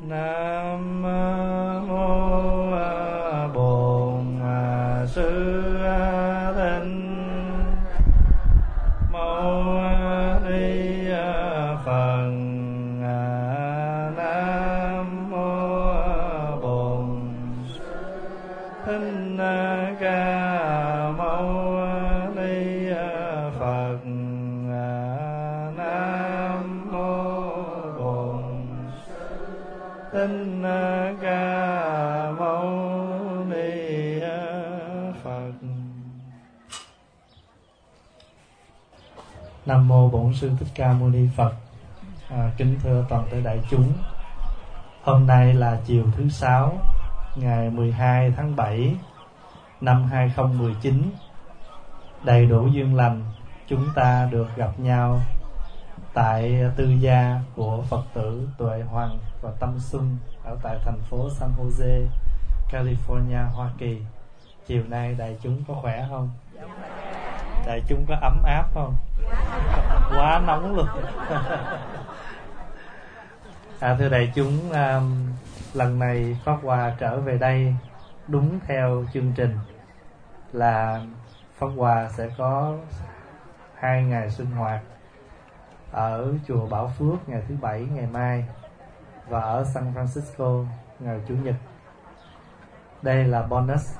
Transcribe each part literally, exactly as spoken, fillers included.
Nam mô Bổn Sư Thích Mâu Ni Phật. Nam mô Bổn Thích Ca Mâu Ni Phật. Nam mô Bổn Thích Ca Mâu Ni Phật. Nam mô Bổn Sư Thích Ca Mâu Ni Phật. À, kính thưa toàn thể đại chúng, hôm nay là chiều thứ sáu, ngày mười hai tháng bảy năm hai không một chín, đầy đủ duyên lành, chúng ta được gặp nhau tại tư gia của Phật tử Tuệ Hoàng và Tâm Xuân ở tại thành phố San Jose, California, Hoa Kỳ. Chiều nay đại chúng có khỏe không? Đại chúng có ấm áp không? Quá nóng luôn. À, thưa đại chúng, um, lần này Pháp Hòa trở về đây đúng theo chương trình là Pháp Hòa sẽ có hai ngày sinh hoạt ở chùa Bảo Phước ngày thứ bảy ngày mai và ở San Francisco ngày Chủ nhật. Đây là bonus.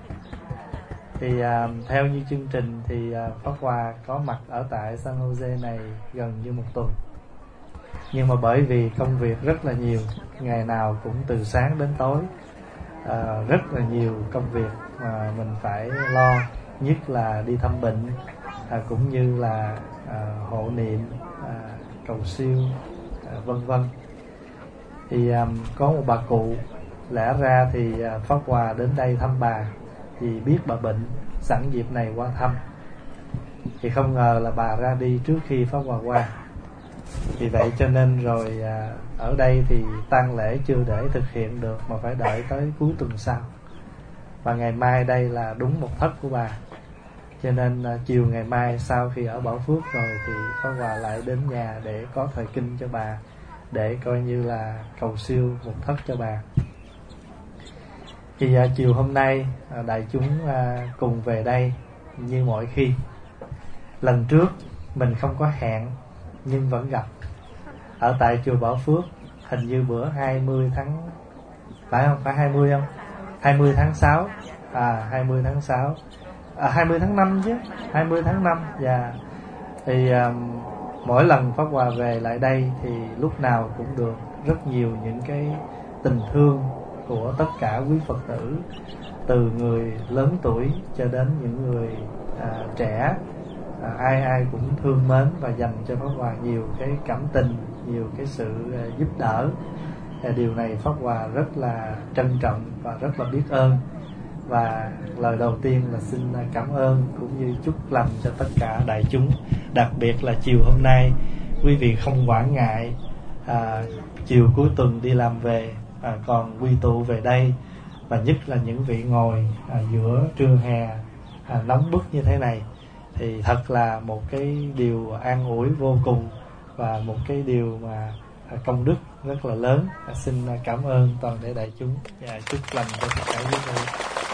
Thì uh, theo như chương trình thì uh, Pháp Hòa có mặt ở tại San Jose này gần như một tuần. Nhưng mà bởi vì công việc rất là nhiều, ngày nào cũng từ sáng đến tối, uh, rất là nhiều công việc mà mình phải lo, nhất là đi thăm bệnh, uh, cũng như là uh, hộ niệm, uh, cầu siêu, uh, vân vân. Thì um, có một bà cụ, lẽ ra thì uh, Pháp Hòa đến đây thăm bà vì biết bà bệnh, sẵn dịp này qua thăm. Thì không ngờ là bà ra đi trước khi Pháp Hòa qua. Vì vậy cho nên rồi à, ở đây thì tang lễ chưa để thực hiện được mà phải đợi tới cuối tuần sau. Và ngày mai đây là đúng một thất của bà. Cho nên à, chiều ngày mai sau khi ở Bảo Phước rồi thì Pháp Hòa lại đến nhà để có thời kinh cho bà, để coi như là cầu siêu một thất cho bà. Thì à, chiều hôm nay à, đại chúng à, cùng về đây như mọi khi. Lần trước mình không có hẹn nhưng vẫn gặp ở tại chùa Bảo Phước, hình như bữa hai mươi tháng, phải không? Phải hai mươi không? hai mươi tháng sáu. À hai mươi tháng sáu. À hai mươi tháng năm chứ, hai mươi tháng năm. Dạ. Thì um, mỗi lần Pháp Hòa về lại đây thì lúc nào cũng được rất nhiều những cái tình thương của tất cả quý Phật tử, từ người lớn tuổi cho đến những người à, trẻ. À, ai ai cũng thương mến và dành cho Pháp Hòa nhiều cái cảm tình, nhiều cái sự uh, giúp đỡ. À, điều này Pháp Hòa rất là trân trọng và rất là biết ơn. Và lời đầu tiên là xin cảm ơn cũng như chúc lành cho tất cả đại chúng. Đặc biệt là chiều hôm nay quý vị không quản ngại à, chiều cuối tuần đi làm về à, còn quy tụ về đây, và nhất là những vị ngồi à, giữa trưa hè à, nóng bức như thế này, thì thật là một cái điều an ủi vô cùng và một cái điều mà công đức rất là lớn. À, xin cảm ơn toàn thể đại chúng và chúc lành cho tất cả quý vị.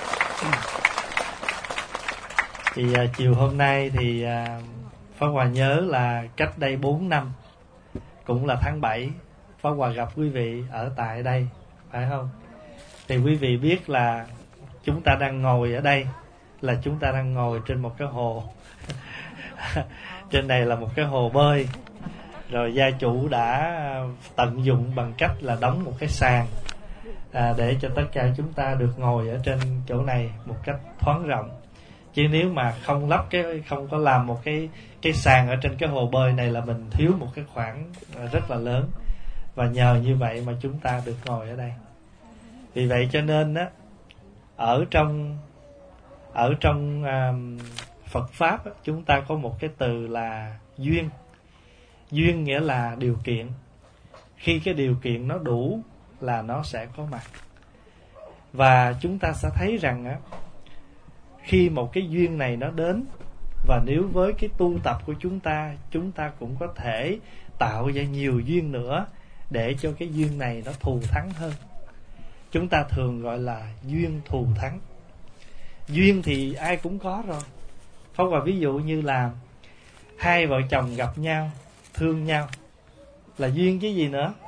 Thì à, chiều hôm nay thì à, Pháp Hòa nhớ là cách đây bốn năm, cũng là tháng bảy, Pháp Hòa gặp quý vị ở tại đây, phải không? Thì quý vị biết là chúng ta đang ngồi ở đây, là chúng ta đang ngồi trên một cái hồ. Trên này là một cái hồ bơi. Rồi gia chủ đã tận dụng bằng cách là đóng một cái sàn à, để cho tất cả chúng ta được ngồi ở trên chỗ này một cách thoáng rộng. Chứ nếu mà không lắp cái, không có làm một cái cái sàn ở trên cái hồ bơi này là mình thiếu một cái khoảng rất là lớn. Và nhờ như vậy mà chúng ta được ngồi ở đây. Vì vậy cho nên á, ở trong ở trong um, Phật pháp á, chúng ta có một cái từ là duyên. Duyên nghĩa là điều kiện. Khi cái điều kiện nó đủ là nó sẽ có mặt. Và chúng ta sẽ thấy rằng á, khi một cái duyên này nó đến, và nếu với cái tu tập của chúng ta, chúng ta cũng có thể tạo ra nhiều duyên nữa để cho cái duyên này nó thù thắng hơn. Chúng ta thường gọi là duyên thù thắng. Duyên thì ai cũng có rồi. Không, và ví dụ như là hai vợ chồng gặp nhau, thương nhau là duyên chứ gì nữa.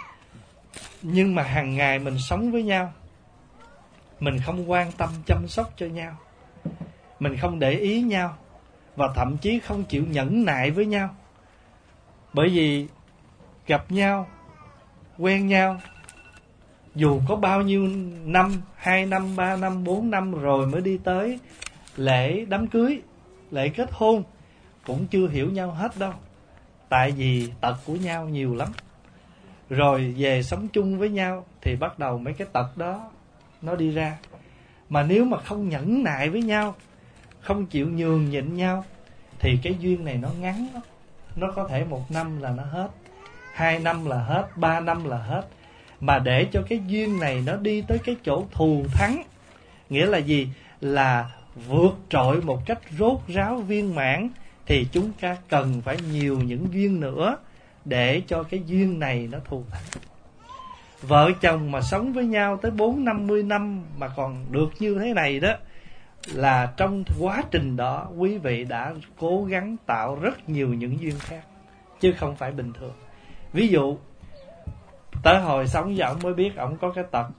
Nhưng mà hàng ngày mình sống với nhau, mình không quan tâm chăm sóc cho nhau, mình không để ý nhau, và thậm chí không chịu nhẫn nại với nhau. Bởi vì gặp nhau, quen nhau, dù có bao nhiêu năm, hai năm, ba năm, bốn năm rồi mới đi tới lễ đám cưới, lễ kết hôn, cũng chưa hiểu nhau hết đâu. Tại vì tật của nhau nhiều lắm. Rồi về sống chung với nhau thì bắt đầu mấy cái tật đó nó đi ra. Mà nếu mà không nhẫn nại với nhau, không chịu nhường nhịn nhau, thì cái duyên này nó ngắn lắm. Nó có thể một năm là nó hết, hai năm là hết, ba năm là hết. Mà để cho cái duyên này nó đi tới cái chỗ thù thắng, nghĩa là gì? Là vượt trội một cách rốt ráo viên mãn, thì chúng ta cần phải nhiều những duyên nữa để cho cái duyên này nó thù thắng. Vợ chồng mà sống với nhau tới bốn năm mươi năm mà còn được như thế này đó, là trong quá trình đó quý vị đã cố gắng tạo rất nhiều những duyên khác, chứ không phải bình thường. Ví dụ tới hồi sống với ổng mới biết ổng có cái tật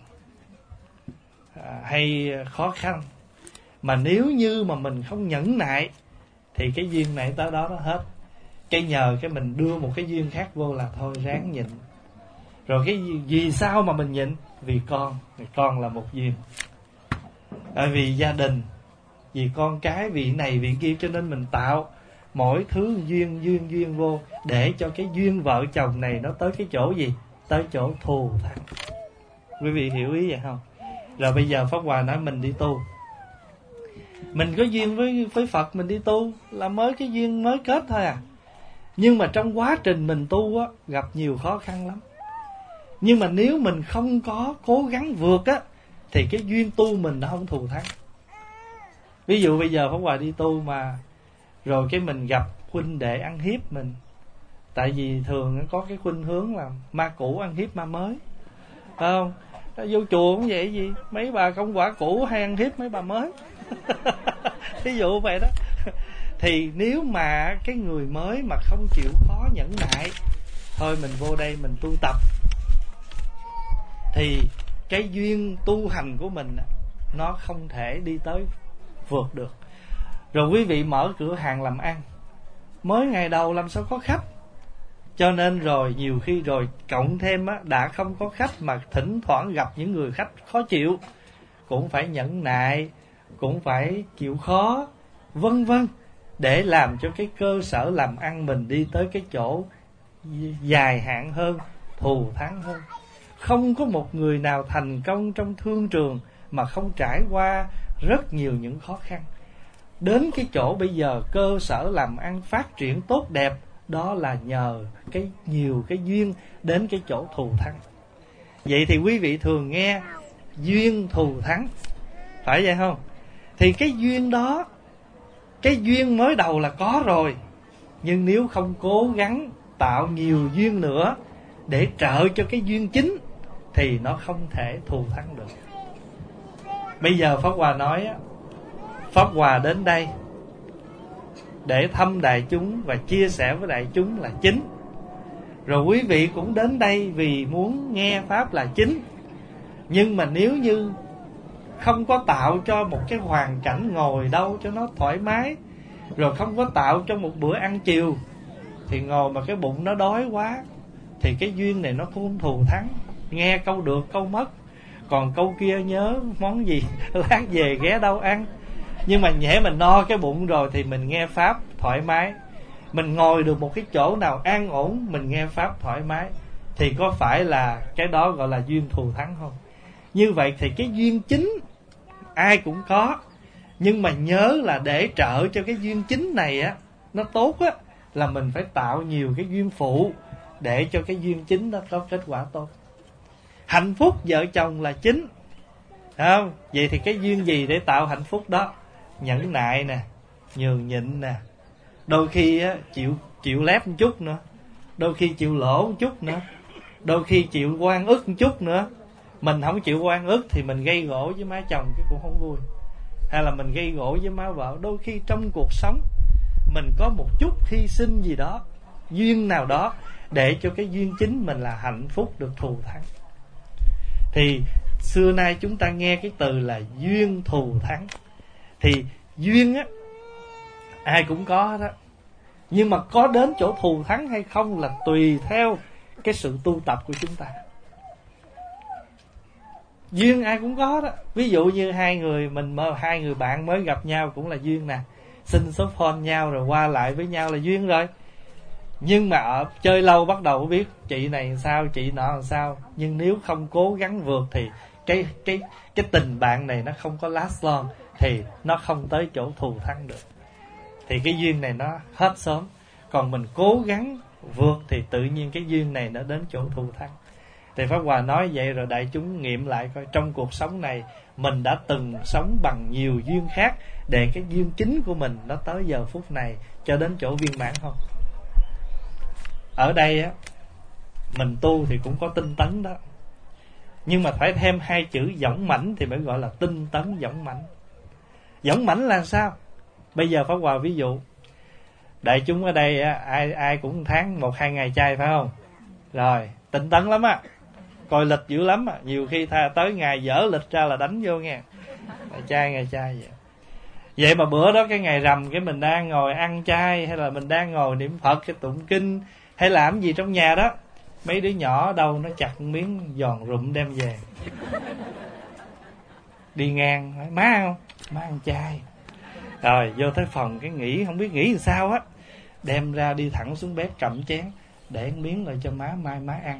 à, hay khó khăn, mà nếu như mà mình không nhẫn nại thì cái duyên này tới đó nó hết. Cái nhờ cái mình đưa một cái duyên khác vô là thôi ráng nhịn. Rồi cái gì, vì sao mà mình nhịn? Vì con, vì con là một duyên. Tại vì gia đình, vì con cái, vì này vì kia, cho nên mình tạo mỗi thứ duyên duyên duyên vô để cho cái duyên vợ chồng này nó tới cái chỗ gì? Tới chỗ thù thắng. Quý vị hiểu ý vậy không? Rồi bây giờ Pháp Hòa nói mình đi tu, mình có duyên với với Phật, mình đi tu là mới cái duyên mới kết thôi à. Nhưng mà trong quá trình mình tu á, gặp nhiều khó khăn lắm. Nhưng mà nếu mình không có cố gắng vượt á, thì cái duyên tu mình nó không thù thắng. Ví dụ bây giờ Pháp Hòa đi tu mà rồi cái mình gặp huynh đệ ăn hiếp mình. Tại vì thường có cái khuynh hướng là ma cũ ăn hiếp ma mới, phải không? Vô chùa cũng vậy gì, mấy bà công quả cũ hay ăn hiếp mấy bà mới. Ví dụ vậy đó. Thì nếu mà cái người mới mà không chịu khó nhẫn nại, thôi mình vô đây mình tu tập, thì cái duyên tu hành của mình nó không thể đi tới vượt được. Rồi quý vị mở cửa hàng làm ăn, mới ngày đầu làm sao có khách. Cho nên rồi nhiều khi rồi cộng thêm á, đã không có khách mà thỉnh thoảng gặp những người khách khó chịu, cũng phải nhẫn nại, cũng phải chịu khó, vân vân, để làm cho cái cơ sở làm ăn mình đi tới cái chỗ dài hạn hơn, thù thắng hơn. Không có một người nào thành công trong thương trường mà không trải qua rất nhiều những khó khăn. Đến cái chỗ bây giờ cơ sở làm ăn phát triển tốt đẹp, đó là nhờ cái nhiều cái duyên đến cái chỗ thù thắng. Vậy thì quý vị thường nghe duyên thù thắng, phải vậy không? Thì cái duyên đó, cái duyên mới đầu là có rồi, nhưng nếu không cố gắng tạo nhiều duyên nữa để trợ cho cái duyên chính, thì nó không thể thù thắng được. Bây giờ Pháp Hòa nói, Pháp Hòa đến đây để thăm đại chúng và chia sẻ với đại chúng là chính. Rồi quý vị cũng đến đây vì muốn nghe Pháp là chính. Nhưng mà nếu như không có tạo cho một cái hoàn cảnh ngồi đâu cho nó thoải mái, rồi không có tạo cho một bữa ăn chiều, thì ngồi mà cái bụng nó đói quá, thì cái duyên này nó cũng không thù thắng. Nghe câu được câu mất, còn câu kia nhớ món gì lát về ghé đâu ăn. Nhưng mà nhẽ mình no cái bụng rồi thì mình nghe Pháp thoải mái, mình ngồi được một cái chỗ nào an ổn, mình nghe Pháp thoải mái, thì có phải là cái đó gọi là duyên thù thắng không? Như vậy thì cái duyên chính ai cũng có, nhưng mà nhớ là để trợ cho cái duyên chính này á nó tốt á, là mình phải tạo nhiều cái duyên phụ để cho cái duyên chính nó có kết quả tốt. Hạnh phúc vợ chồng là chính, không? Vậy thì cái duyên gì để tạo hạnh phúc đó? Nhẫn nại nè, nhường nhịn nè, đôi khi á, chịu chịu lép một chút nữa, đôi khi chịu lỗ một chút nữa, Đôi khi chịu oan ức một chút nữa. Mình không chịu oan ức thì mình gây gổ với má chồng cái cũng không vui, hay là mình gây gổ với má vợ. Đôi khi trong cuộc sống mình có một chút hy sinh gì đó, duyên nào đó, để cho cái duyên chính mình là hạnh phúc được thù thắng. Thì xưa nay chúng ta nghe cái từ là duyên thù thắng. Thì duyên á, ai cũng có đó, nhưng mà có đến chỗ thù thắng hay không là tùy theo cái sự tu tập của chúng ta. Duyên ai cũng có đó. Ví dụ như hai người mình mơ hai người bạn mới gặp nhau cũng là duyên nè, xin số phone nhau rồi qua lại với nhau là duyên rồi. Nhưng mà ở chơi lâu bắt đầu biết chị này sao, chị nọ làm sao. Nhưng nếu không cố gắng vượt thì cái cái cái tình bạn này nó không có last long, thì nó không tới chỗ thù thắng được. Thì cái duyên này nó hết sớm. Còn mình cố gắng vượt thì tự nhiên cái duyên này nó đến chỗ thù thắng. Thì Pháp Hòa nói vậy rồi đại chúng nghiệm lại coi, trong cuộc sống này mình đã từng sống bằng nhiều duyên khác để cái duyên chính của mình nó tới giờ phút này cho đến chỗ viên mãn không? Ở đây á, mình tu thì cũng có tinh tấn đó, nhưng mà phải thêm hai chữ dõng mãnh thì mới gọi là tinh tấn dõng mãnh. Dõng mãnh là sao? Bây giờ Pháp Hòa ví dụ, đại chúng ở đây á, ai ai cũng tháng một hai ngày chay phải không? Rồi tinh tấn lắm á, coi lịch dữ lắm á, nhiều khi tha tới ngày dở lịch ra là đánh vô nghe, ngày chay ngày chay vậy. Vậy mà bữa đó cái ngày rằm cái mình đang ngồi ăn chay, hay là mình đang ngồi niệm Phật cái tụng kinh, hay làm gì trong nhà đó, mấy đứa nhỏ đâu nó chặt miếng giòn rụm đem về, đi ngang nói má không, má ăn chay. Rồi vô tới phòng cái nghĩ không biết nghĩ làm sao á, đem ra đi thẳng xuống bếp cầm chén để miếng lại cho má, mai má ăn.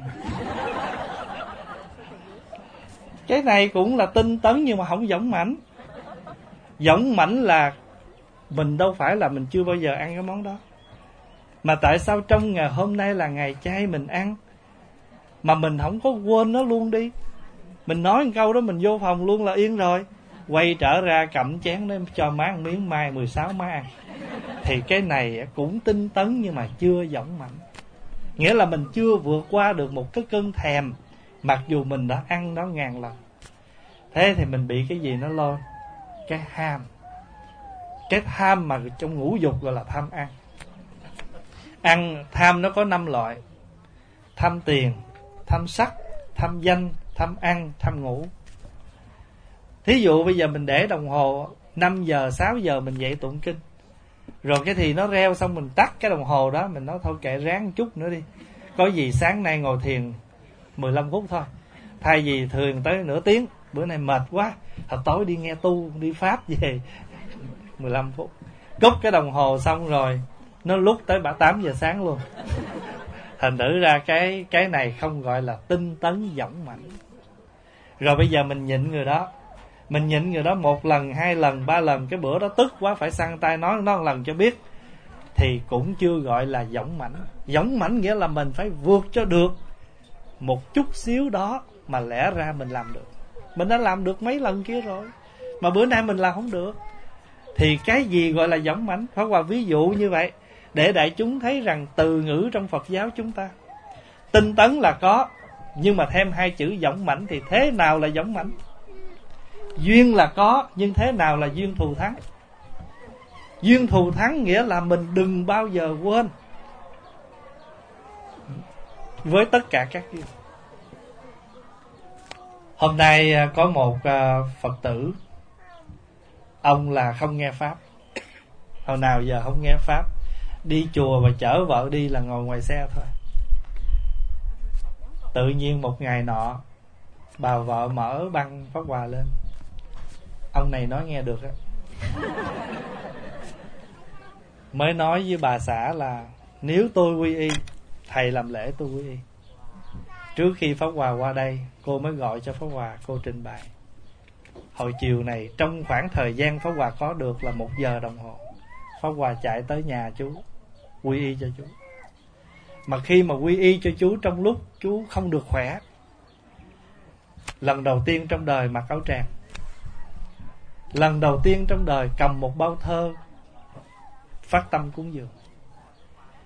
Cái này cũng là tinh tấn nhưng mà không dõng mãnh. Dõng mãnh là mình đâu phải là mình chưa bao giờ ăn cái món đó, mà tại sao trong ngày hôm nay là ngày chay mình ăn mà mình không có quên nó luôn đi. Mình nói một câu đó mình vô phòng luôn là yên rồi, quay trở ra cầm chén để cho má ăn miếng, mai mười sáu má ăn. Thì cái này cũng tinh tấn nhưng mà chưa dõng mãnh. Nghĩa là mình chưa vượt qua được một cái cơn thèm, mặc dù mình đã ăn nó ngàn lần. Thế thì mình bị cái gì nó lôi? Cái ham. Cái tham mà trong ngũ dục gọi là tham ăn. Ăn tham nó có năm loại: tham tiền, tham sắc, tham danh, tham ăn, tham ngủ. Thí dụ bây giờ mình để đồng hồ năm giờ, sáu giờ mình dậy tụng kinh, rồi cái thì nó reo xong mình tắt cái đồng hồ đó, mình nói thôi kệ ráng chút nữa đi, có gì sáng nay ngồi thiền mười lăm phút thôi, thay vì thường tới nửa tiếng, bữa nay mệt quá, thật tối đi nghe tu, đi pháp về mười lăm phút. Cúp cái đồng hồ xong rồi nó lúc tới tám giờ sáng luôn. Thành thử ra cái cái này không gọi là tinh tấn dõng mãnh. Rồi bây giờ mình nhịn người đó, mình nhịn người đó một lần, hai lần, ba lần, cái bữa đó tức quá phải xăng tay nói nó một lần cho biết, thì cũng chưa gọi là dõng mãnh. Dõng mãnh nghĩa là mình phải vượt cho được một chút xíu đó mà lẽ ra mình làm được. Mình đã làm được mấy lần kia rồi, mà bữa nay mình làm không được. Thì cái gì gọi là dõng mãnh? Pháp Hòa ví dụ như vậy để đại chúng thấy rằng từ ngữ trong Phật giáo chúng ta, tinh tấn là có, nhưng mà thêm hai chữ dõng mãnh thì thế nào là dõng mãnh? Duyên là có, nhưng thế nào là duyên thù thắng? Duyên thù thắng nghĩa là mình đừng bao giờ quên với tất cả các duyên. Hôm nay có một Phật tử, ông là không nghe Pháp, hồi nào giờ không nghe Pháp, đi chùa và chở vợ đi là ngồi ngoài xe thôi. Tự nhiên một ngày nọ, bà vợ mở băng Pháp Hòa lên, ông này nói nghe được á, mới nói với bà xã là nếu tôi quy y, thầy làm lễ tôi quy y. Trước khi Pháp Hòa qua đây, cô mới gọi cho Pháp Hòa, cô trình bày. Hồi chiều này, trong khoảng thời gian Pháp Hòa có được là một giờ đồng hồ, Pháp Hòa chạy tới nhà chú, quy y cho chú. Mà khi mà quy y cho chú trong lúc chú không được khỏe, lần đầu tiên trong đời mặc áo tràng, lần đầu tiên trong đời cầm một bao thơ phát tâm cúng dường.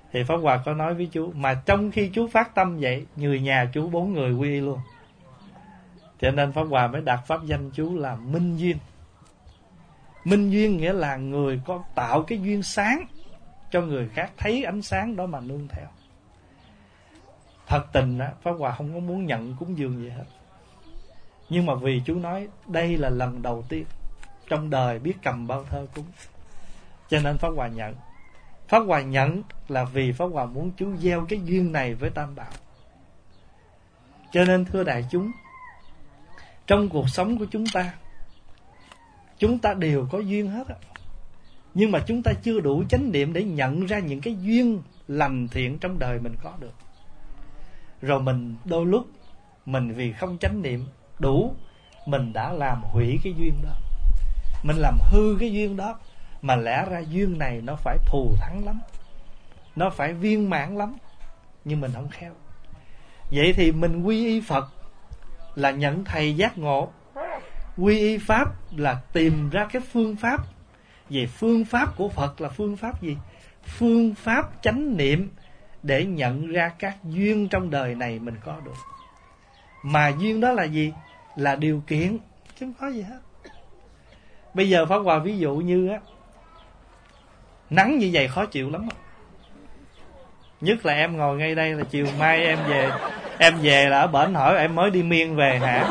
Thì Pháp Hòa có nói với chú, mà trong khi chú phát tâm vậy, người nhà chú bốn người quy y luôn. Cho nên Pháp Hòa mới đặt pháp danh chú là Minh Duyên. Minh Duyên nghĩa là người có tạo cái duyên sáng cho người khác thấy ánh sáng đó mà nương theo. Thật tình á, Pháp Hòa không có muốn nhận cúng dường gì hết. Nhưng mà vì chú nói đây là lần đầu tiên trong đời biết cầm bao thơ cúng, cho nên Pháp Hòa nhận. Pháp Hòa nhận là vì Pháp Hòa muốn chú gieo cái duyên này với Tam Bảo. Cho nên thưa đại chúng, trong cuộc sống của chúng ta, chúng ta đều có duyên hết á. Nhưng mà chúng ta chưa đủ chánh niệm để nhận ra những cái duyên lành thiện trong đời mình có được. Rồi mình đôi lúc mình vì không chánh niệm đủ, mình đã làm hủy cái duyên đó, mình làm hư cái duyên đó. Mà lẽ ra duyên này nó phải thù thắng lắm, nó phải viên mãn lắm, nhưng mình không khéo. Vậy thì mình quy y Phật là nhận thầy giác ngộ, quy y Pháp là tìm ra cái phương pháp. Về phương pháp của Phật là phương pháp gì? Phương pháp chánh niệm để nhận ra các duyên trong đời này mình có được. Mà duyên đó là gì? Là điều kiện, chứ không có gì hết. Bây giờ Pháp Hòa ví dụ như á, nắng như vậy khó chịu lắm. Nhất là em ngồi ngay đây là chiều mai em về, em về là ở bển hỏi em mới đi miên về hả?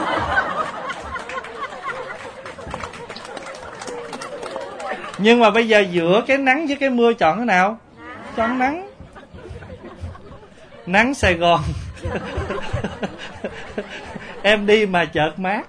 Nhưng mà bây giờ giữa cái nắng với cái mưa chọn cái nào? Chọn nắng. Nắng Sài Gòn em đi mà chợt mát.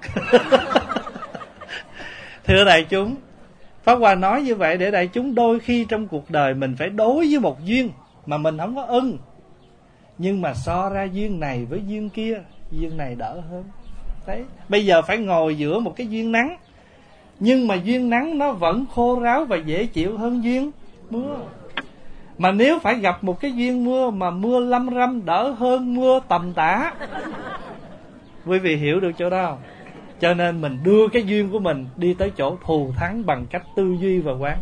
Thưa đại chúng, Pháp Hòa nói như vậy để đại chúng đôi khi trong cuộc đời mình phải đối với một duyên mà mình không có ưng, nhưng mà so ra duyên này với duyên kia, duyên này đỡ hơn. Đấy, bây giờ phải ngồi giữa một cái duyên nắng, nhưng mà duyên nắng nó vẫn khô ráo và dễ chịu hơn duyên mưa. Mà nếu phải gặp một cái duyên mưa mà mưa lâm râm đỡ hơn mưa tầm tã. Quý vị hiểu được chỗ đó không? Cho nên mình đưa cái duyên của mình đi tới chỗ thù thắng bằng cách tư duy và quán.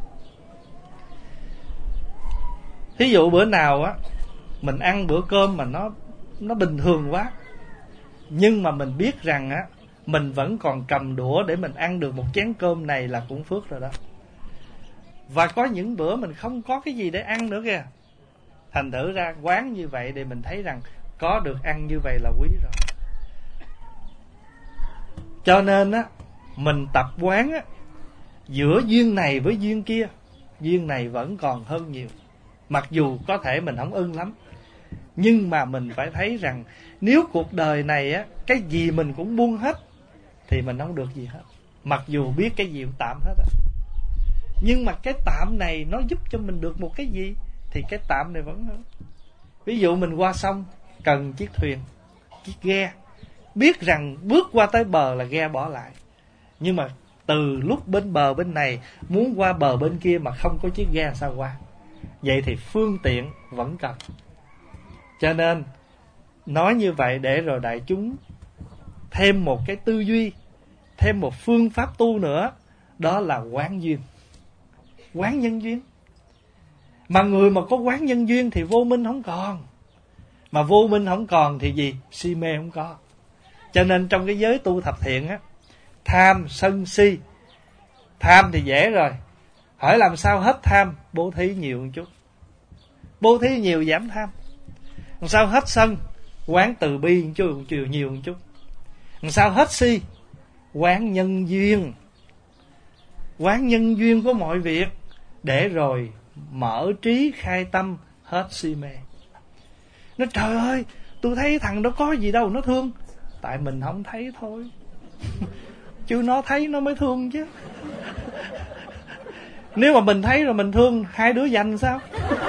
Thí dụ bữa nào á, mình ăn bữa cơm mà nó nó bình thường quá, nhưng mà mình biết rằng á, mình vẫn còn cầm đũa để mình ăn được một chén cơm này là cũng phước rồi đó. Và có những bữa mình không có cái gì để ăn nữa kìa, thành thử ra quán như vậy để mình thấy rằng có được ăn như vậy là quý rồi. Cho nên á, mình tập quán á, giữa duyên này với duyên kia, duyên này vẫn còn hơn nhiều. Mặc dù có thể mình không ưng lắm, nhưng mà mình phải thấy rằng nếu cuộc đời này á, cái gì mình cũng buông hết thì mình không được gì hết. Mặc dù biết cái gì cũng tạm hết á, nhưng mà cái tạm này nó giúp cho mình được một cái gì thì cái tạm này vẫn hơn. Ví dụ mình qua sông cần chiếc thuyền, chiếc ghe, biết rằng bước qua tới bờ là ghe bỏ lại, nhưng mà từ lúc bên bờ bên này muốn qua bờ bên kia mà không có chiếc ghe sao qua. Vậy thì phương tiện vẫn cần. Cho nên nói như vậy để rồi đại chúng thêm một cái tư duy, thêm một phương pháp tu nữa, đó là quán duyên, quán nhân duyên. Mà người mà có quán nhân duyên thì vô minh không còn. Mà vô minh không còn thì gì? Si mê không có. Cho nên trong cái giới tu thập thiện á, tham, sân, si. Tham thì dễ rồi, hỏi làm sao hết tham? Bố thí nhiều một chút, bố thí nhiều giảm tham. Làm sao hết sân? Quán từ bi một chút, chiều nhiều một chút. Làm sao hết si? Quán nhân duyên, quán nhân duyên của mọi việc, để rồi mở trí khai tâm, hết si mê. Nó trời ơi, tôi thấy thằng đó có gì đâu nó thương. Tại mình không thấy thôi. Chứ nó thấy nó mới thương chứ. Nếu mà mình thấy rồi mình thương, hai đứa giành sao?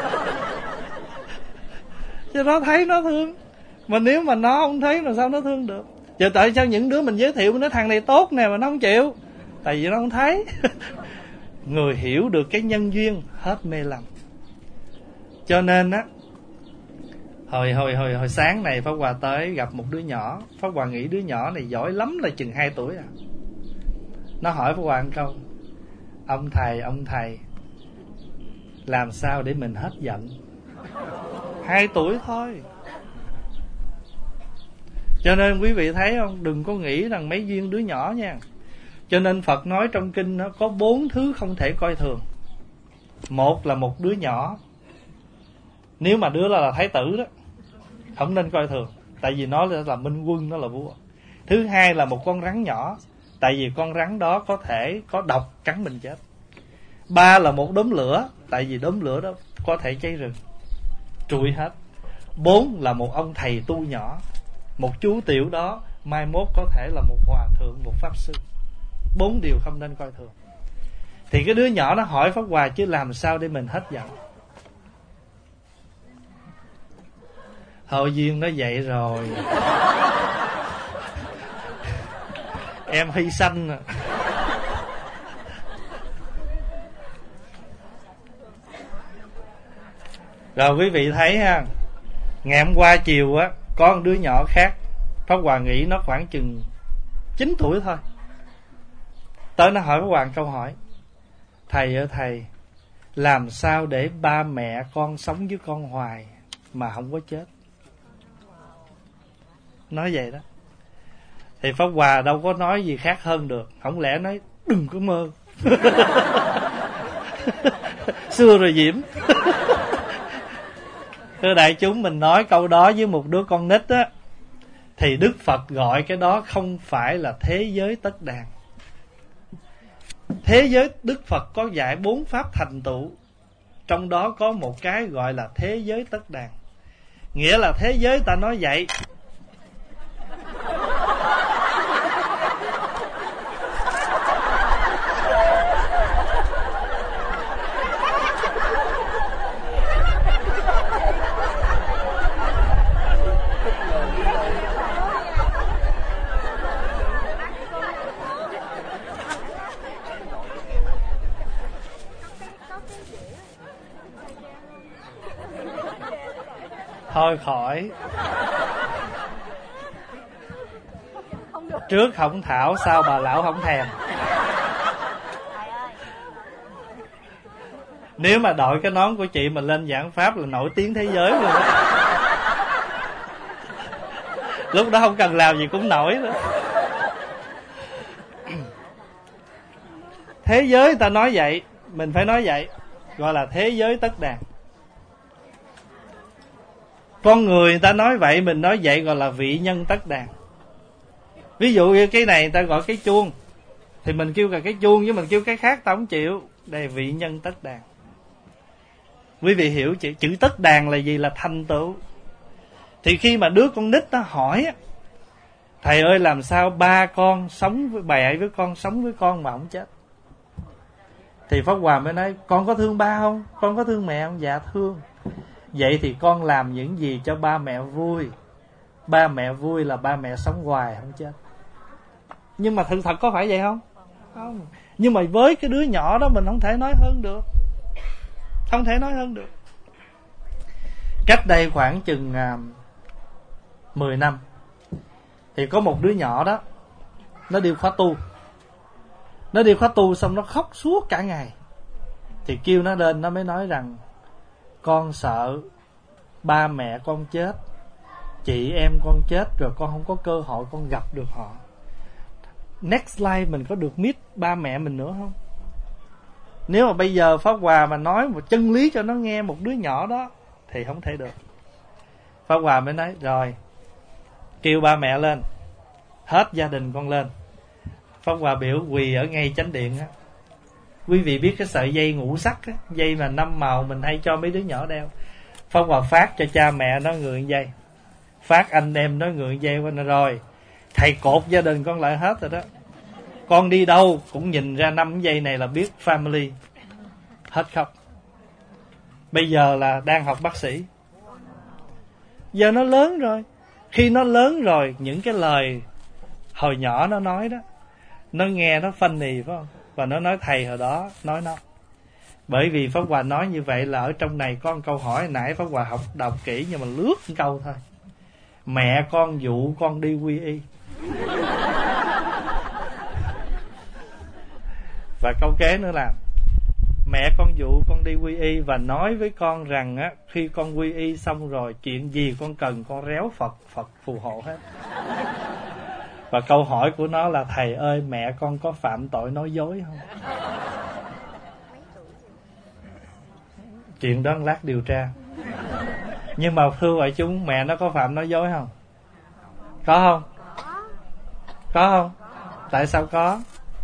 Chứ nó thấy nó thương. Mà nếu mà nó không thấy rồi sao nó thương được? Giờ tại sao những đứa mình giới thiệu mình nói thằng này tốt nè mà nó không chịu? Tại vì nó không thấy. Người hiểu được cái nhân duyên hết mê lầm. Cho nên á, Hồi hồi hồi hồi sáng này Pháp Hòa tới gặp một đứa nhỏ. Pháp Hòa nghĩ đứa nhỏ này giỏi lắm, là chừng hai tuổi à. Nó hỏi Pháp Hòa một câu: ông thầy, ông thầy, làm sao để mình hết giận? Hai tuổi thôi. Cho nên quý vị thấy không, đừng có nghĩ rằng mấy duyên đứa nhỏ nha. Cho nên Phật nói trong kinh nó có bốn thứ không thể coi thường. Một là một đứa nhỏ, nếu mà đứa là, là thái tử đó, không nên coi thường, tại vì nó là minh quân, nó là vua. Thứ hai là một con rắn nhỏ, tại vì con rắn đó có thể có độc cắn mình chết. Ba là một đốm lửa, tại vì đốm lửa đó có thể cháy rừng, trụi hết. Bốn là một ông thầy tu nhỏ, một chú tiểu đó mai mốt có thể là một hòa thượng, một pháp sư. Bốn điều không nên coi thường. Thì cái đứa nhỏ nó hỏi Pháp Hòa chứ làm sao để mình hết giận. Hậu duyên nó vậy rồi. Em hy sanh à. Rồi quý vị thấy ha, ngày hôm qua chiều á, có một đứa nhỏ khác, Pháp Hòa nghĩ nó khoảng chừng chín tuổi thôi, tới nó hỏi Pháp Hòa câu hỏi: thầy ơi thầy, làm sao để ba mẹ con sống với con hoài mà không có chết? Nói vậy đó. Thì Pháp Hòa đâu có nói gì khác hơn được. Không lẽ nói đừng có mơ. Xưa rồi Diễm. Thưa đại chúng, mình nói câu đó với một đứa con nít á, thì Đức Phật gọi cái đó không phải là thế giới tất đàn. Thế giới Đức Phật có dạy bốn pháp thành tựu, trong đó có một cái gọi là thế giới tất đàn. Nghĩa là thế giới ta nói vậy, thôi khỏi. Trước không thảo, sao bà lão không thèm. Nếu mà đội cái nón của chị mà lên giảng pháp là nổi tiếng thế giới luôn đó. Lúc đó không cần làm gì cũng nổi nữa. Thế giới ta nói vậy, mình phải nói vậy, gọi là thế giới tất đàn. Con người ta nói vậy, mình nói vậy gọi là vị nhân tất đàn. Ví dụ như cái này người ta gọi cái chuông, thì mình kêu là cái chuông, chứ mình kêu cái khác ta không chịu. Đây là vị nhân tất đàn. Quý vị hiểu chữ, chữ tất đàn là gì? Là thành tựu. Thì khi mà đứa con nít nó hỏi: thầy ơi làm sao ba con sống với mẹ với con sống với con mà không chết? Thì Pháp Hòa mới nói: con có thương ba không? Con có thương mẹ không? Dạ thương. Vậy thì con làm những gì cho ba mẹ vui? Ba mẹ vui là ba mẹ sống hoài không chết. Nhưng mà thực thật có phải vậy không? Không. Nhưng mà với cái đứa nhỏ đó mình không thể nói hơn được. Không thể nói hơn được. Cách đây khoảng chừng à, mười năm, thì có một đứa nhỏ đó, nó đi khóa tu. Nó đi khóa tu xong nó khóc suốt cả ngày. Thì kêu nó lên, nó mới nói rằng: con sợ ba mẹ con chết, chị em con chết rồi con không có cơ hội con gặp được họ. Next life mình có được meet ba mẹ mình nữa không? Nếu mà bây giờ Pháp Hòa mà nói một chân lý cho nó nghe, một đứa nhỏ đó, thì không thể được. Pháp Hòa mới nói: rồi, kêu ba mẹ lên, hết gia đình con lên. Pháp Hòa biểu quỳ ở ngay chánh điện á. Quý vị biết cái sợi dây ngũ sắc á, dây mà năm màu mình hay cho mấy đứa nhỏ đeo. Pháp Hòa phát cho cha mẹ nó ngựa dây, phát anh em nó ngựa dây qua nó. Rồi thầy cột gia đình con lại hết rồi đó. Con đi đâu cũng nhìn ra năm dây này là biết family. Hết khóc. Bây giờ là đang học bác sĩ. Giờ nó lớn rồi. Khi nó lớn rồi, những cái lời hồi nhỏ nó nói đó, nó nghe nó funny phải không? Và nó nói thầy hồi đó nói nó. Bởi vì Pháp Hòa nói như vậy là ở trong này có một câu hỏi, nãy Pháp Hòa học đọc kỹ nhưng mà lướt một câu thôi. Mẹ con dụ con đi quy y. Và câu kế nữa là mẹ con dụ con đi quy y và nói với con rằng á, khi con quy y xong rồi chuyện gì con cần con réo Phật, Phật phù hộ hết. Và câu hỏi của nó là: thầy ơi, mẹ con có phạm tội nói dối không? Chuyện đó lát điều tra. Nhưng mà thưa đại chúng, mẹ nó có phạm nói dối không? Có không? Có không? Tại sao có?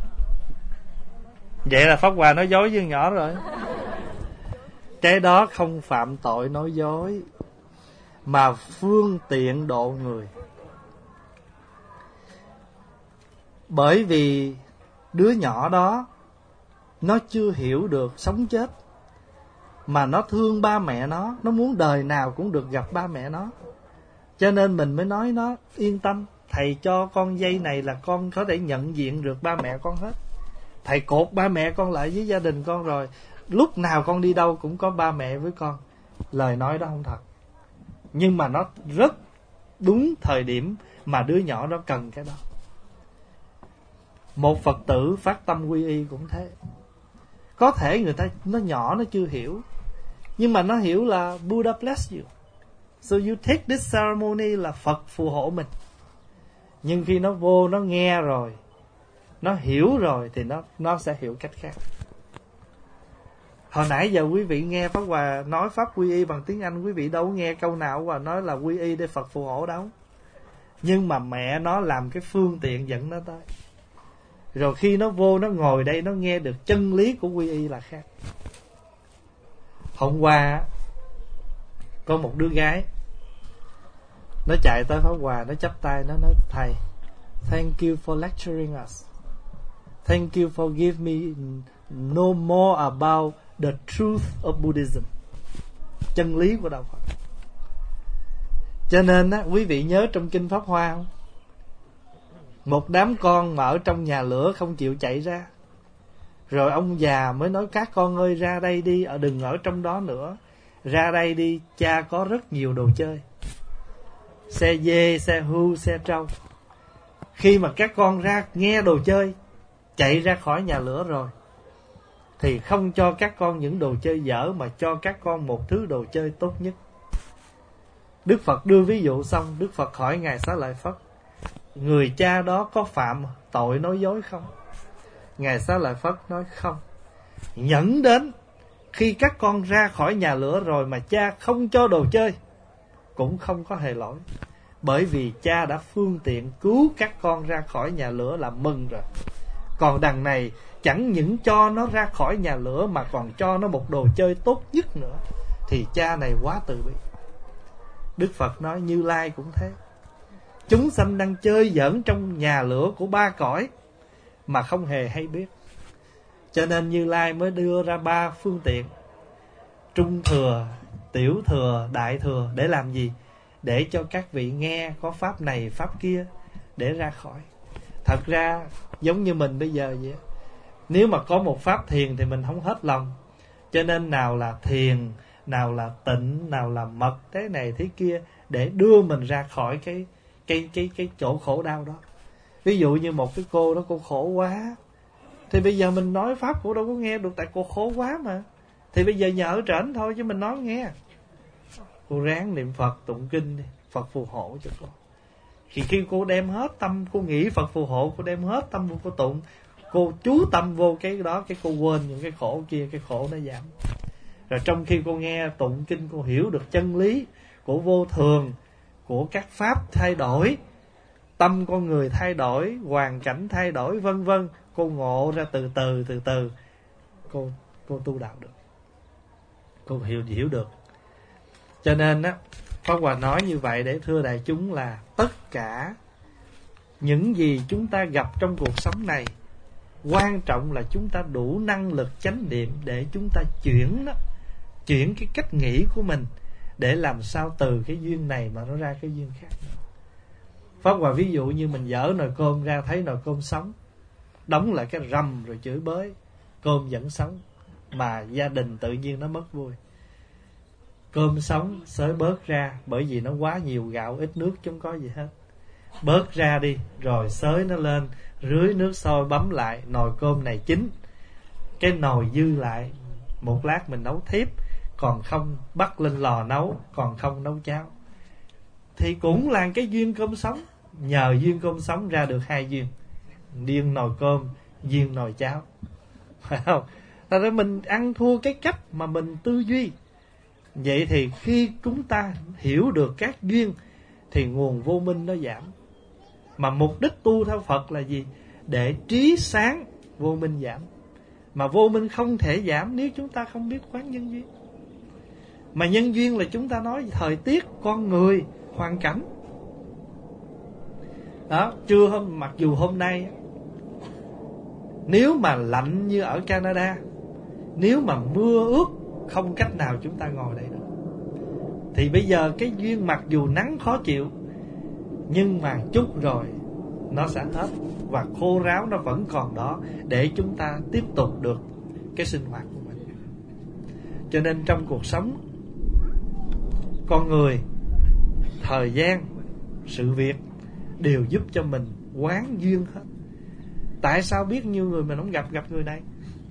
Vậy là Pháp Hòa nói dối với nhỏ rồi. Cái đó không phạm tội nói dối, mà phương tiện độ người. Bởi vì đứa nhỏ đó nó chưa hiểu được sống chết, mà nó thương ba mẹ nó, nó muốn đời nào cũng được gặp ba mẹ nó. Cho nên mình mới nói nó yên tâm, thầy cho con dây này là con có thể nhận diện được ba mẹ con hết. Thầy cột ba mẹ con lại với gia đình con rồi, lúc nào con đi đâu cũng có ba mẹ với con. Lời nói đó không thật, nhưng mà nó rất đúng thời điểm mà đứa nhỏ đó cần cái đó. Một Phật tử phát tâm quy y cũng thế. Có thể người ta nó nhỏ, nó chưa hiểu, nhưng mà nó hiểu là Buddha bless you, so you take this ceremony là Phật phù hộ mình. Nhưng khi nó vô, nó nghe rồi, nó hiểu rồi, thì nó nó sẽ hiểu cách khác. Hồi nãy giờ quý vị nghe Pháp Hòa nói pháp quy y bằng tiếng Anh, quý vị đâu nghe câu nào Hòa nói là quy y để Phật phù hộ đâu. Nhưng mà mẹ nó làm cái phương tiện dẫn nó tới. Rồi khi nó vô, nó ngồi đây, nó nghe được chân lý của quy y là khác. Hôm qua có một đứa gái, nó chạy tới Pháp Hòa, nó chắp tay, nó nói: thầy, thank you for lecturing us. Thank you for giving me know more about the truth of Buddhism, chân lý của đạo Phật. Cho nên á, quý vị nhớ trong Kinh Pháp Hoa không? Một đám con mà ở trong nhà lửa không chịu chạy ra, rồi ông già mới nói: các con ơi, ra đây đi, đừng ở trong đó nữa, ra đây đi, cha có rất nhiều đồ chơi, xe dê, xe hưu, xe trâu. Khi mà các con ra nghe đồ chơi, chạy ra khỏi nhà lửa rồi, thì không cho các con những đồ chơi dở, mà cho các con một thứ đồ chơi tốt nhất. Đức Phật đưa ví dụ xong, Đức Phật hỏi Ngài Xá Lợi Phất: người cha đó có phạm tội nói dối không? Ngài Xá Lợi Phất nói không. Nhẫn đến khi các con ra khỏi nhà lửa rồi mà cha không cho đồ chơi, cũng không có hề lỗi, bởi vì cha đã phương tiện cứu các con ra khỏi nhà lửa là mừng rồi. Còn đằng này chẳng những cho nó ra khỏi nhà lửa mà còn cho nó một đồ chơi tốt nhất nữa, thì cha này quá từ bi. Đức Phật nói Như Lai cũng thế. Chúng sanh đang chơi giỡn trong nhà lửa của ba cõi mà không hề hay biết. Cho nên Như Lai mới đưa ra ba phương tiện: trung thừa, tiểu thừa, đại thừa. Để làm gì? Để cho các vị nghe có pháp này, pháp kia, để ra khỏi. Thật ra giống như mình bây giờ vậy, nếu mà có một pháp thiền thì mình không hết lòng. Cho nên nào là thiền, nào là tịnh, nào là mật, thế này thế kia, để đưa mình ra khỏi cái cái cái cái chỗ khổ đau đó. Ví dụ như một cái cô đó, cô khổ quá, thì bây giờ mình nói pháp cô đâu có nghe được, tại cô khổ quá mà. Thì bây giờ nhờ ở trển thôi, chứ mình nói nghe. Cô ráng niệm Phật, tụng kinh đi, Phật phù hộ cho cô. Thì khi cô đem hết tâm, cô nghĩ Phật phù hộ, cô đem hết tâm vô cô tụng, cô chú tâm vô cái đó, cái cô quên những cái khổ kia, cái khổ nó giảm. Rồi trong khi cô nghe tụng kinh, cô hiểu được chân lý của vô thường, của các pháp thay đổi, tâm con người thay đổi, hoàn cảnh thay đổi, vân vân. Cô ngộ ra từ từ từ từ, cô cô tu đạo được, cô hiểu hiểu được. Cho nên á, Pháp Hòa nói như vậy để thưa đại chúng là tất cả những gì chúng ta gặp trong cuộc sống này, quan trọng là chúng ta đủ năng lực chánh niệm để chúng ta chuyển đó, chuyển cái cách nghĩ của mình, để làm sao từ cái duyên này mà nó ra cái duyên khác. Pháp Hòa ví dụ như mình dỡ nồi cơm ra, thấy nồi cơm sống, đóng lại cái rầm rồi chửi bới, cơm vẫn sống, mà gia đình tự nhiên nó mất vui. Cơm sống xới bớt ra, bởi vì nó quá nhiều gạo, ít nước chứ không có gì hết. Bớt ra đi, rồi xới nó lên, rưới nước sôi bấm lại, nồi cơm này chín. Cái nồi dư lại một lát mình nấu thiếp, còn không bắt lên lò nấu, còn không nấu cháo, thì cũng là cái duyên cơm sống. Nhờ duyên cơm sống ra được hai duyên, duyên nồi cơm, duyên nồi cháo, phải không? Thật ra mình ăn thua cái cách mà mình tư duy. Vậy thì khi chúng ta hiểu được các duyên thì nguồn vô minh nó giảm. Mà mục đích tu theo Phật là gì? Để trí sáng, vô minh giảm. Mà vô minh không thể giảm nếu chúng ta không biết quán nhân duyên. Mà nhân duyên là chúng ta nói thời tiết, con người, hoàn cảnh. Đó, chưa hôm mặc dù hôm nay nếu mà lạnh như ở Canada, nếu mà mưa ướt, không cách nào chúng ta ngồi đây được. Thì bây giờ cái duyên mặc dù nắng khó chịu, nhưng mà chút rồi nó sẽ hết, và khô ráo nó vẫn còn đó để chúng ta tiếp tục được cái sinh hoạt của mình. Cho nên trong cuộc sống con người, thời gian, sự việc đều giúp cho mình quán duyên hết. Tại sao biết nhiêu người mình không gặp gặp người này?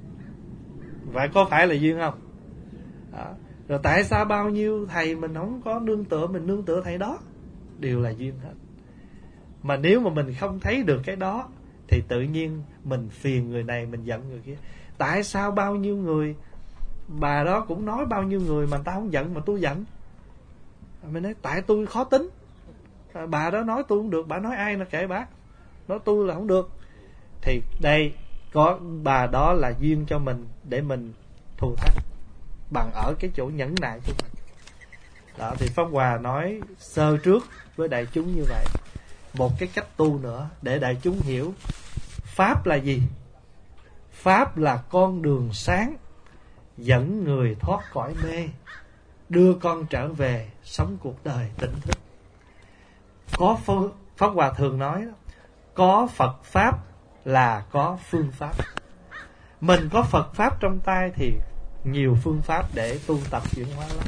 Vậy có phải là duyên không? Đó. Rồi tại sao bao nhiêu thầy mình không có nương tựa, mình nương tựa thầy đó? Đều là duyên hết. Mà nếu mà mình không thấy được cái đó thì tự nhiên mình phiền người này, mình giận người kia. Tại sao bao nhiêu người, bà đó cũng nói bao nhiêu người mà tao không giận mà tôi giận? Mình nói tại tôi khó tính. Bà đó nói tôi không được, bà nói ai là kệ bác, nói tôi là không được. Thì đây có bà đó là duyên cho mình để mình thù thắng bằng ở cái chỗ nhẫn nại của mình. Đó thì Pháp Hòa nói sơ trước với đại chúng như vậy. Một cái cách tu nữa để đại chúng hiểu Pháp là gì? Pháp là con đường sáng dẫn người thoát cõi mê, đưa con trở về sống cuộc đời tỉnh thức. Có Pháp Hòa thường nói đó, có Phật Pháp là có phương pháp. Mình có Phật Pháp trong tay thì nhiều phương pháp để tu tập chuyển hóa lắm.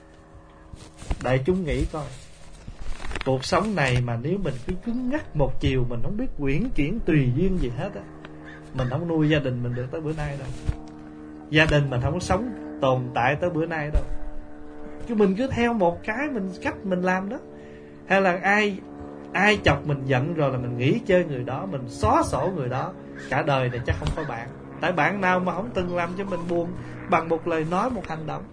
Đại chúng nghĩ coi, cuộc sống này mà nếu mình cứ cứng ngắc một chiều, mình không biết quyển chuyển tùy duyên gì hết á, mình không nuôi gia đình mình được tới bữa nay đâu. Gia đình mình không có sống tồn tại tới bữa nay đâu. Chứ mình cứ theo một cái mình cách mình làm đó. Hay là ai ai chọc mình giận rồi là mình nghỉ chơi người đó, mình xóa sổ người đó, cả đời này chắc không có bạn. Tại bạn nào mà không từng làm cho mình buồn bằng một lời nói, một hành động.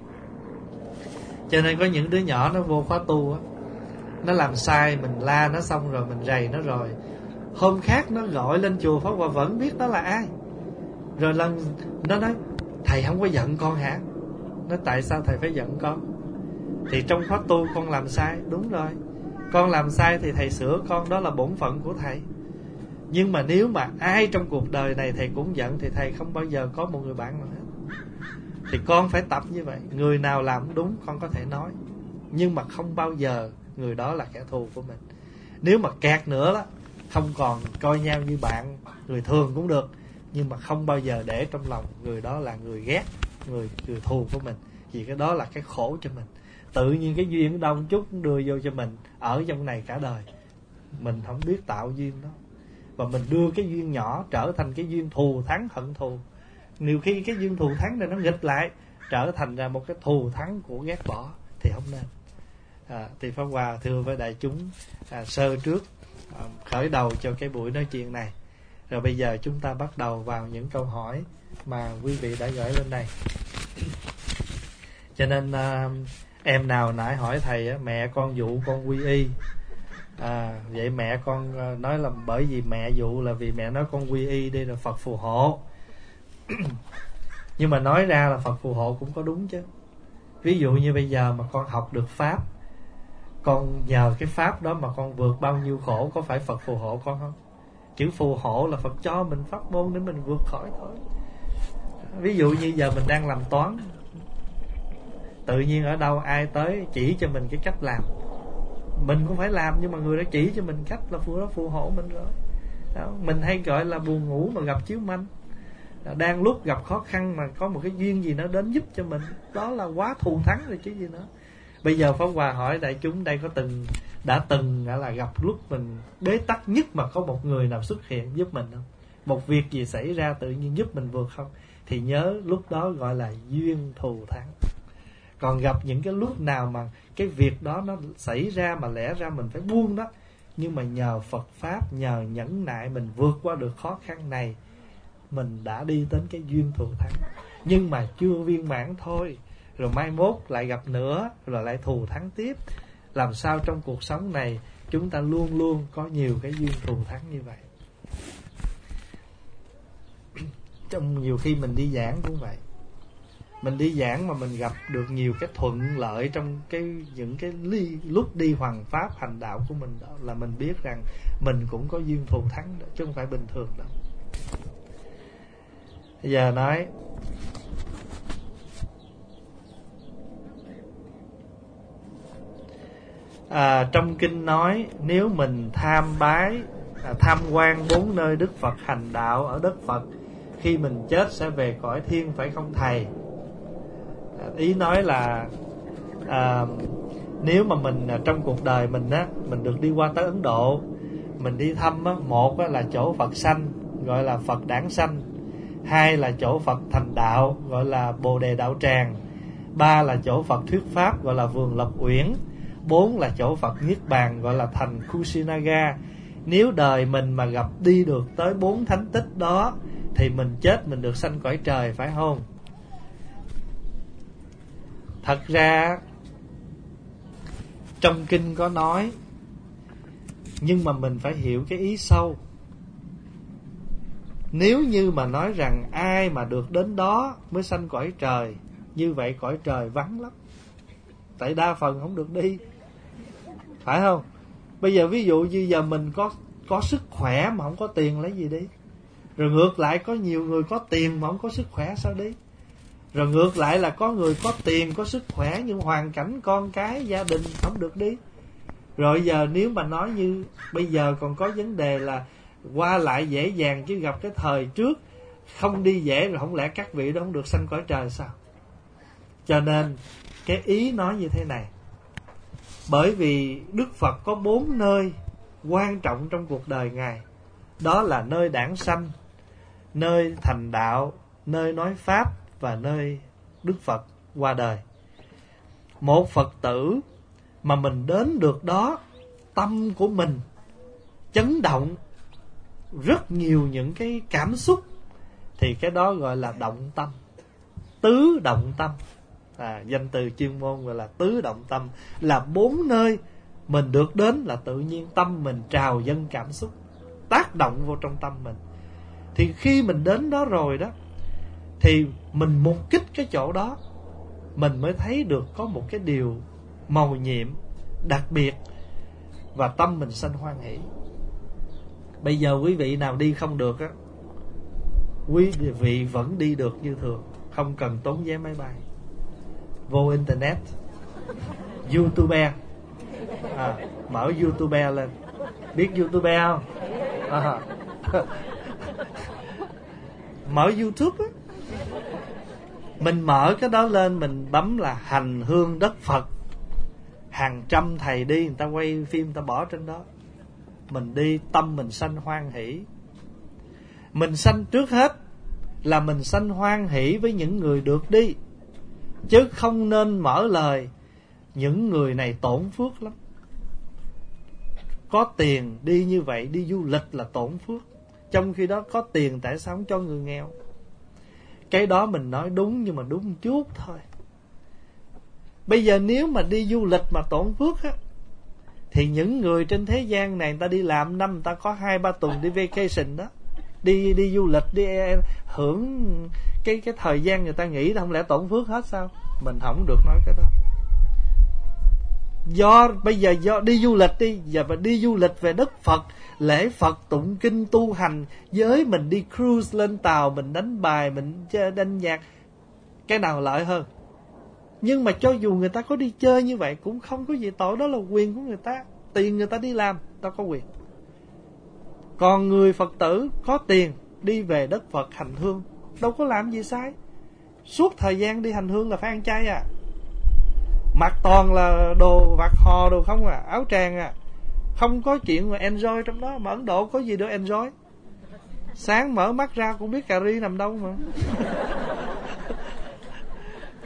Cho nên có những đứa nhỏ nó vô khóa tu á, nó làm sai, mình la nó xong rồi, mình rầy nó rồi, hôm khác nó gọi lên chùa Pháp Hòa vẫn biết nó là ai. Rồi lần nó nói thầy không có giận con hả? Nói tại sao thầy phải giận con? Thì trong khóa tu con làm sai. Đúng rồi, con làm sai thì thầy sửa con, đó là bổn phận của thầy. Nhưng mà nếu mà ai trong cuộc đời này thầy cũng giận thì thầy không bao giờ có một người bạn nào hết. Thì con phải tập như vậy. Người nào làm đúng con có thể nói, nhưng mà không bao giờ người đó là kẻ thù của mình. Nếu mà kẹt nữa đó, không còn coi nhau như bạn, người thường cũng được, nhưng mà không bao giờ để trong lòng người đó là người ghét, người, người thù của mình. Vì cái đó là cái khổ cho mình. Tự nhiên cái duyên đông chút đưa vô cho mình ở trong này cả đời. Mình không biết tạo duyên đó, và mình đưa cái duyên nhỏ trở thành cái duyên thù thắng hận thù. Nhiều khi cái duyên thù thắng này nó nghịch lại, trở thành ra một cái thù thắng của ghét bỏ, thì không nên. À, thì Pháp Hòa thưa với đại chúng à, sơ trước à, khởi đầu cho cái buổi nói chuyện này. Rồi bây giờ chúng ta bắt đầu vào những câu hỏi mà quý vị đã gửi lên đây. Cho nên à, em nào nãy hỏi thầy á, mẹ con dụ con quy y. À, vậy mẹ con nói là bởi vì mẹ dụ là vì mẹ nói con quy y đi rồi Phật phù hộ. Nhưng mà nói ra là Phật phù hộ cũng có đúng chứ. Ví dụ như bây giờ mà con học được Pháp, con nhờ cái Pháp đó mà con vượt bao nhiêu khổ, có phải Phật phù hộ con không? Chữ phù hộ là Phật cho mình pháp môn để mình vượt khỏi thôi. Ví dụ như giờ mình đang làm toán, tự nhiên ở đâu ai tới chỉ cho mình cái cách làm, mình cũng phải làm, nhưng mà người đã chỉ cho mình cách là phù đó phù hộ mình rồi đó. Mình hay gọi là buồn ngủ mà gặp chiếu manh. Đang lúc gặp khó khăn mà có một cái duyên gì nó đến giúp cho mình, đó là quá thù thắng rồi chứ gì nữa. Bây giờ Pháp Hòa hỏi đại chúng đây có từng đã từng là gặp lúc mình bế tắc nhất mà có một người nào xuất hiện giúp mình không? Một việc gì xảy ra tự nhiên giúp mình vượt không? thì nhớ lúc đó gọi là duyên thù thắng. Còn gặp những cái lúc nào mà cái việc đó nó xảy ra mà lẽ ra mình phải buông đó, nhưng mà nhờ Phật Pháp, nhờ nhẫn nại mình vượt qua được khó khăn này, mình đã đi đến cái duyên thù thắng. Nhưng mà chưa viên mãn thôi, rồi mai mốt lại gặp nữa, rồi lại thù thắng tiếp. Làm sao trong cuộc sống này chúng ta luôn luôn có nhiều cái duyên thù thắng như vậy. Trong nhiều khi mình đi giảng cũng vậy. Mình đi giảng mà mình gặp được nhiều cái thuận lợi trong cái những cái ly, lúc đi hoằng pháp hành đạo của mình đó, là mình biết rằng mình cũng có duyên thù thắng đó, chứ không phải bình thường đâu. Bây giờ nói à, trong kinh nói nếu mình tham bái à, tham quan bốn nơi Đức Phật hành đạo ở đất Phật, khi mình chết sẽ về cõi thiên, phải không thầy? À, ý nói là à, nếu mà mình trong cuộc đời mình á, mình được đi qua tới Ấn Độ, mình đi thăm á, một á, là chỗ Phật sanh gọi là Phật Đản Sanh, hai là chỗ Phật thành đạo gọi là Bồ Đề Đạo Tràng, ba là chỗ Phật thuyết pháp gọi là Vườn Lộc Uyển, bốn là chỗ Phật Niết Bàn gọi là thành Kusinaga. Nếu đời mình mà gặp đi được tới bốn thánh tích đó thì mình chết mình được sanh cõi trời, phải không? Thật ra trong kinh có nói, nhưng mà mình phải hiểu cái ý sâu. Nếu như mà nói rằng ai mà được đến đó mới sanh cõi trời, như vậy cõi trời vắng lắm, tại đa phần không được đi, phải không? Bây giờ ví dụ như giờ mình có có sức khỏe mà không có tiền lấy gì đi. Rồi ngược lại có nhiều người có tiền mà không có sức khỏe sao đi. Rồi ngược lại là có người có tiền, có sức khỏe nhưng hoàn cảnh con cái, gia đình không được đi. Rồi giờ nếu mà nói như bây giờ còn có vấn đề là qua lại dễ dàng, chứ gặp cái thời trước không đi dễ, rồi không lẽ các vị đó không được sanh cõi trời sao? Cho nên cái ý nói như thế này, bởi vì Đức Phật có bốn nơi quan trọng trong cuộc đời Ngài. Đó là nơi đản sanh, nơi thành đạo, nơi nói Pháp và nơi Đức Phật qua đời. Một Phật tử mà mình đến được đó, tâm của mình chấn động rất nhiều những cái cảm xúc, thì cái đó gọi là động tâm, tứ động tâm. À, danh từ chuyên môn gọi là tứ động tâm, là bốn nơi mình được đến là tự nhiên tâm mình trào dâng cảm xúc, tác động vô trong tâm mình. Thì khi mình đến đó rồi đó, thì mình mục kích cái chỗ đó, mình mới thấy được có một cái điều mầu nhiệm đặc biệt, và tâm mình sanh hoan hỷ. Bây giờ quý vị nào đi không được á, quý vị vẫn đi được như thường, không cần tốn vé máy bay. Vô internet, YouTube, à, mở YouTube lên. Biết YouTube không? À. Mở YouTube á, mình mở cái đó lên, mình bấm là hành hương đất Phật. Hàng trăm thầy đi, người ta quay phim, người ta bỏ trên đó. Mình đi, tâm mình sanh hoan hỷ. Mình sanh trước hết là mình sanh hoan hỷ với những người được đi, chứ không nên mở lời những người này tổn phước lắm. Có tiền đi như vậy, đi du lịch là tổn phước. Trong khi đó có tiền tại sao không cho người nghèo? Cái đó mình nói đúng, nhưng mà đúng một chút thôi. Bây giờ nếu mà đi du lịch mà tổn phước á, thì những người trên thế gian này, người ta đi làm năm, người ta có hai ba tuần đi vacation đó, Đi đi du lịch, đi hưởng cái cái thời gian người ta nghỉ, không lẽ tổn phước hết sao? Mình không được nói cái đó. Do bây giờ do đi du lịch đi, giờ mà đi du lịch về đất Phật, lễ Phật, tụng kinh, tu hành, với mình đi cruise lên tàu, mình đánh bài, mình chơi đánh nhạc, cái nào lợi hơn? Nhưng mà cho dù người ta có đi chơi như vậy cũng không có gì tội, đó là quyền của người ta, tiền người ta đi làm, ta có quyền. Còn người Phật tử có tiền đi về đất Phật hành hương, đâu có làm gì sai. Suốt thời gian đi hành hương là phải ăn chay à, mặc toàn là đồ vạt hò đồ không à, áo tràng à, không có chuyện mà enjoy trong đó. Mà Ấn Độ có gì đâu enjoy. Sáng mở mắt ra cũng biết cà ri nằm đâu mà.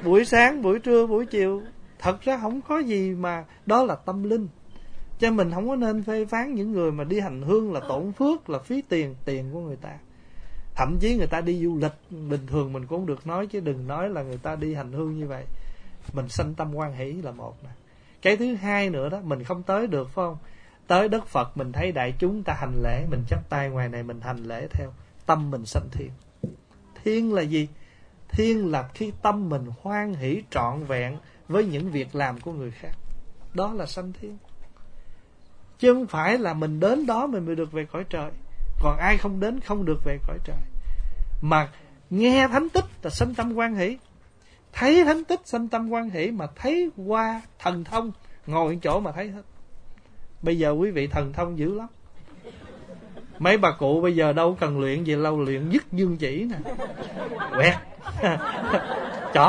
buổi sáng, buổi trưa, buổi chiều. Thật ra không có gì mà đó là tâm linh. Cho mình không có nên phê phán những người mà đi hành hương là tổn phước, là phí tiền, tiền của người ta. Thậm chí người ta đi du lịch bình thường mình cũng được nói, chứ đừng nói là người ta đi hành hương như vậy. Mình sanh tâm hoan hỷ là một nè. Cái thứ hai nữa đó, mình không tới được phải không? Tới đất Phật mình thấy đại chúng ta hành lễ, mình chắp tay ngoài này mình hành lễ theo, tâm mình sanh thiên. Thiên là gì? Thiên là khi tâm mình hoan hỷ trọn vẹn với những việc làm của người khác. Đó là sanh thiên. Chứ không phải là mình đến đó mình mới được về cõi trời. Còn ai không đến không được về cõi trời. Mà nghe thánh tích là sanh tâm hoan hỷ, thấy thánh tích sanh tâm hoan hỷ, mà thấy qua thần thông, ngồi chỗ mà thấy hết. Bây giờ quý vị thần thông dữ lắm. Mấy bà cụ bây giờ đâu cần luyện gì lâu, luyện dứt dương chỉ nè, quẹt chọt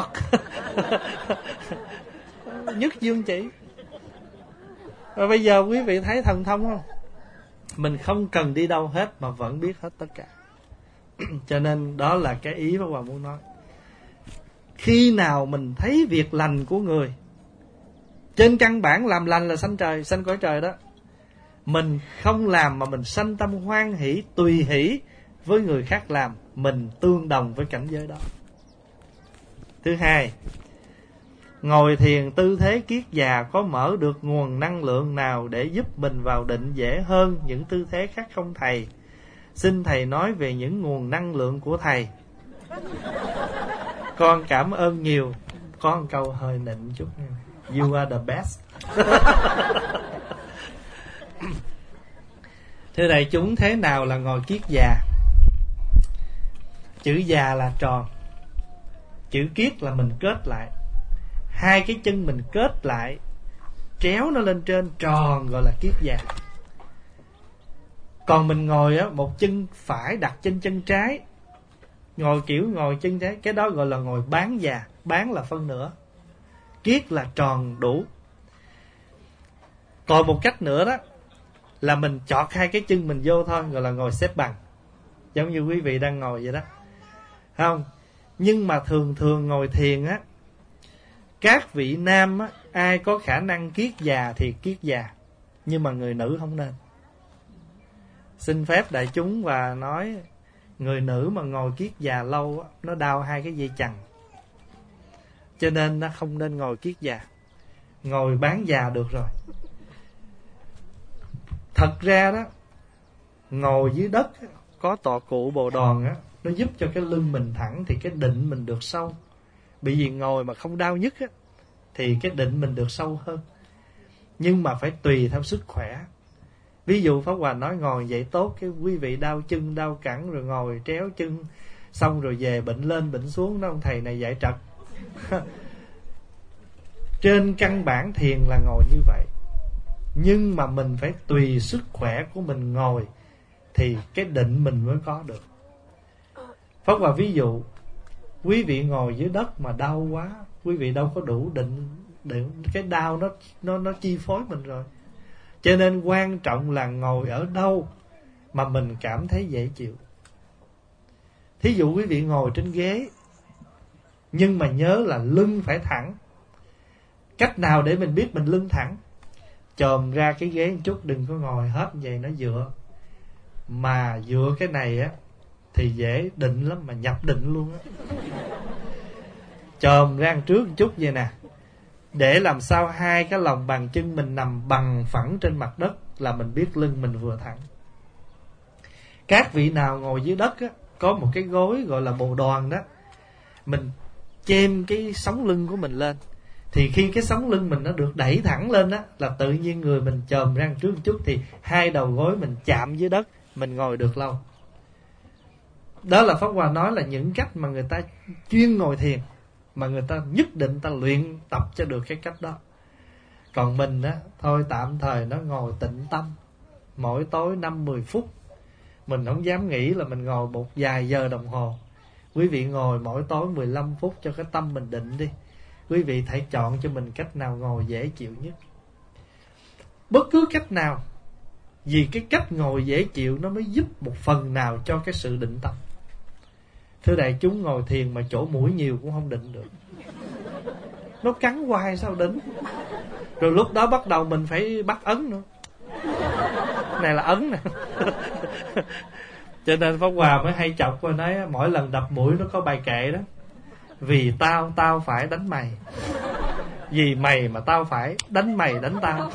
dứt dương chỉ. Và bây giờ quý vị thấy thần thông không? Mình không cần đi đâu hết mà vẫn biết hết tất cả. Cho nên đó là cái ý Pháp Hòa muốn nói. Khi nào mình thấy việc lành của người, trên căn bản làm lành là sanh trời, sanh cõi trời đó, mình không làm mà mình sanh tâm hoan hỷ, tùy hỷ với người khác làm, mình tương đồng với cảnh giới đó. Thứ hai, ngồi thiền tư thế kiết già có mở được nguồn năng lượng nào để giúp mình vào định dễ hơn những tư thế khác không thầy? Xin thầy nói về những nguồn năng lượng của thầy. Con cảm ơn nhiều. Có một câu hơi nịnh chút. You are the best. Thưa đại chúng, thế nào là ngồi kiết già? Chữ già là tròn, chữ kiết là mình kết lại. Hai cái chân mình kết lại, tréo nó lên trên, tròn, gọi là kiết già. Còn mình ngồi á, một chân phải đặt trên chân trái, ngồi kiểu ngồi chân trái, cái đó gọi là ngồi bán già. Bán là phân nửa, kiết là tròn đủ. Còn một cách nữa đó là mình chọt hai cái chân mình vô thôi, gọi là ngồi xếp bằng, giống như quý vị đang ngồi vậy đó, không? Nhưng mà thường thường ngồi thiền á, các vị nam á, ai có khả năng kiết già thì kiết già, nhưng mà người nữ không nên. Xin phép đại chúng và nói, người nữ mà ngồi kiết già lâu á, nó đau hai cái dây chằng, cho nên nó không nên ngồi kiết già. Ngồi bán già được rồi. Thật ra đó, ngồi dưới đất có tọa cụ Bồ Đòn á, nó giúp cho cái lưng mình thẳng thì cái định mình được sâu. Bởi vì ngồi mà không đau nhức á, thì cái định mình được sâu hơn. Nhưng mà phải tùy theo sức khỏe. Ví dụ Pháp Hòa nói ngồi vậy tốt, cái quý vị đau chân, đau cẳng, rồi ngồi tréo chân, xong rồi về bệnh lên bệnh xuống, đó ông thầy này dạy trật. Trên căn bản thiền là ngồi như vậy, nhưng mà mình phải tùy sức khỏe của mình ngồi thì cái định mình mới có được. Pháp Hòa ví dụ, quý vị ngồi dưới đất mà đau quá, quý vị đâu có đủ định, định cái đau nó nó nó chi phối mình rồi. Cho nên quan trọng là ngồi ở đâu mà mình cảm thấy dễ chịu. Thí dụ quý vị ngồi trên ghế, nhưng mà nhớ là lưng phải thẳng. Cách nào để mình biết mình lưng thẳng? Chồm ra cái ghế một chút, đừng có ngồi hết vậy nó dựa. Mà dựa cái này á thì dễ định lắm, mà nhập định luôn á. Chồm ra trước một chút vậy nè, để làm sao hai cái lòng bàn chân mình nằm bằng phẳng trên mặt đất là mình biết lưng mình vừa thẳng. Các vị nào ngồi dưới đất á, có một cái gối gọi là Bồ Đoàn đó, mình chêm cái sống lưng của mình lên, thì khi cái sống lưng mình nó được đẩy thẳng lên á, là tự nhiên người mình chồm ra trước một chút thì hai đầu gối mình chạm dưới đất, mình ngồi được lâu. Đó là Pháp Hòa nói là những cách mà người ta chuyên ngồi thiền, mà người ta nhất định ta luyện tập cho được cái cách đó. Còn mình á, thôi tạm thời nó ngồi tịnh tâm, mỗi tối năm mười phút. Mình không dám nghĩ là mình ngồi một vài giờ đồng hồ. Quý vị ngồi mỗi tối mười lăm phút cho cái tâm mình định đi. Quý vị hãy chọn cho mình cách nào ngồi dễ chịu nhất. Bất cứ cách nào, vì cái cách ngồi dễ chịu nó mới giúp một phần nào cho cái sự định tâm. Thưa đại chúng, ngồi thiền mà chỗ mũi nhiều cũng không định được. nó cắn hoài sao đỉnh. Rồi lúc đó bắt đầu mình phải bắt ấn nữa, này là ấn nè. Cho nên Pháp Hòa mới hay chọc qua nói mỗi lần đập mũi nó có bài kệ đó: vì tao tao phải đánh mày, vì mày mà tao phải đánh mày đánh tao.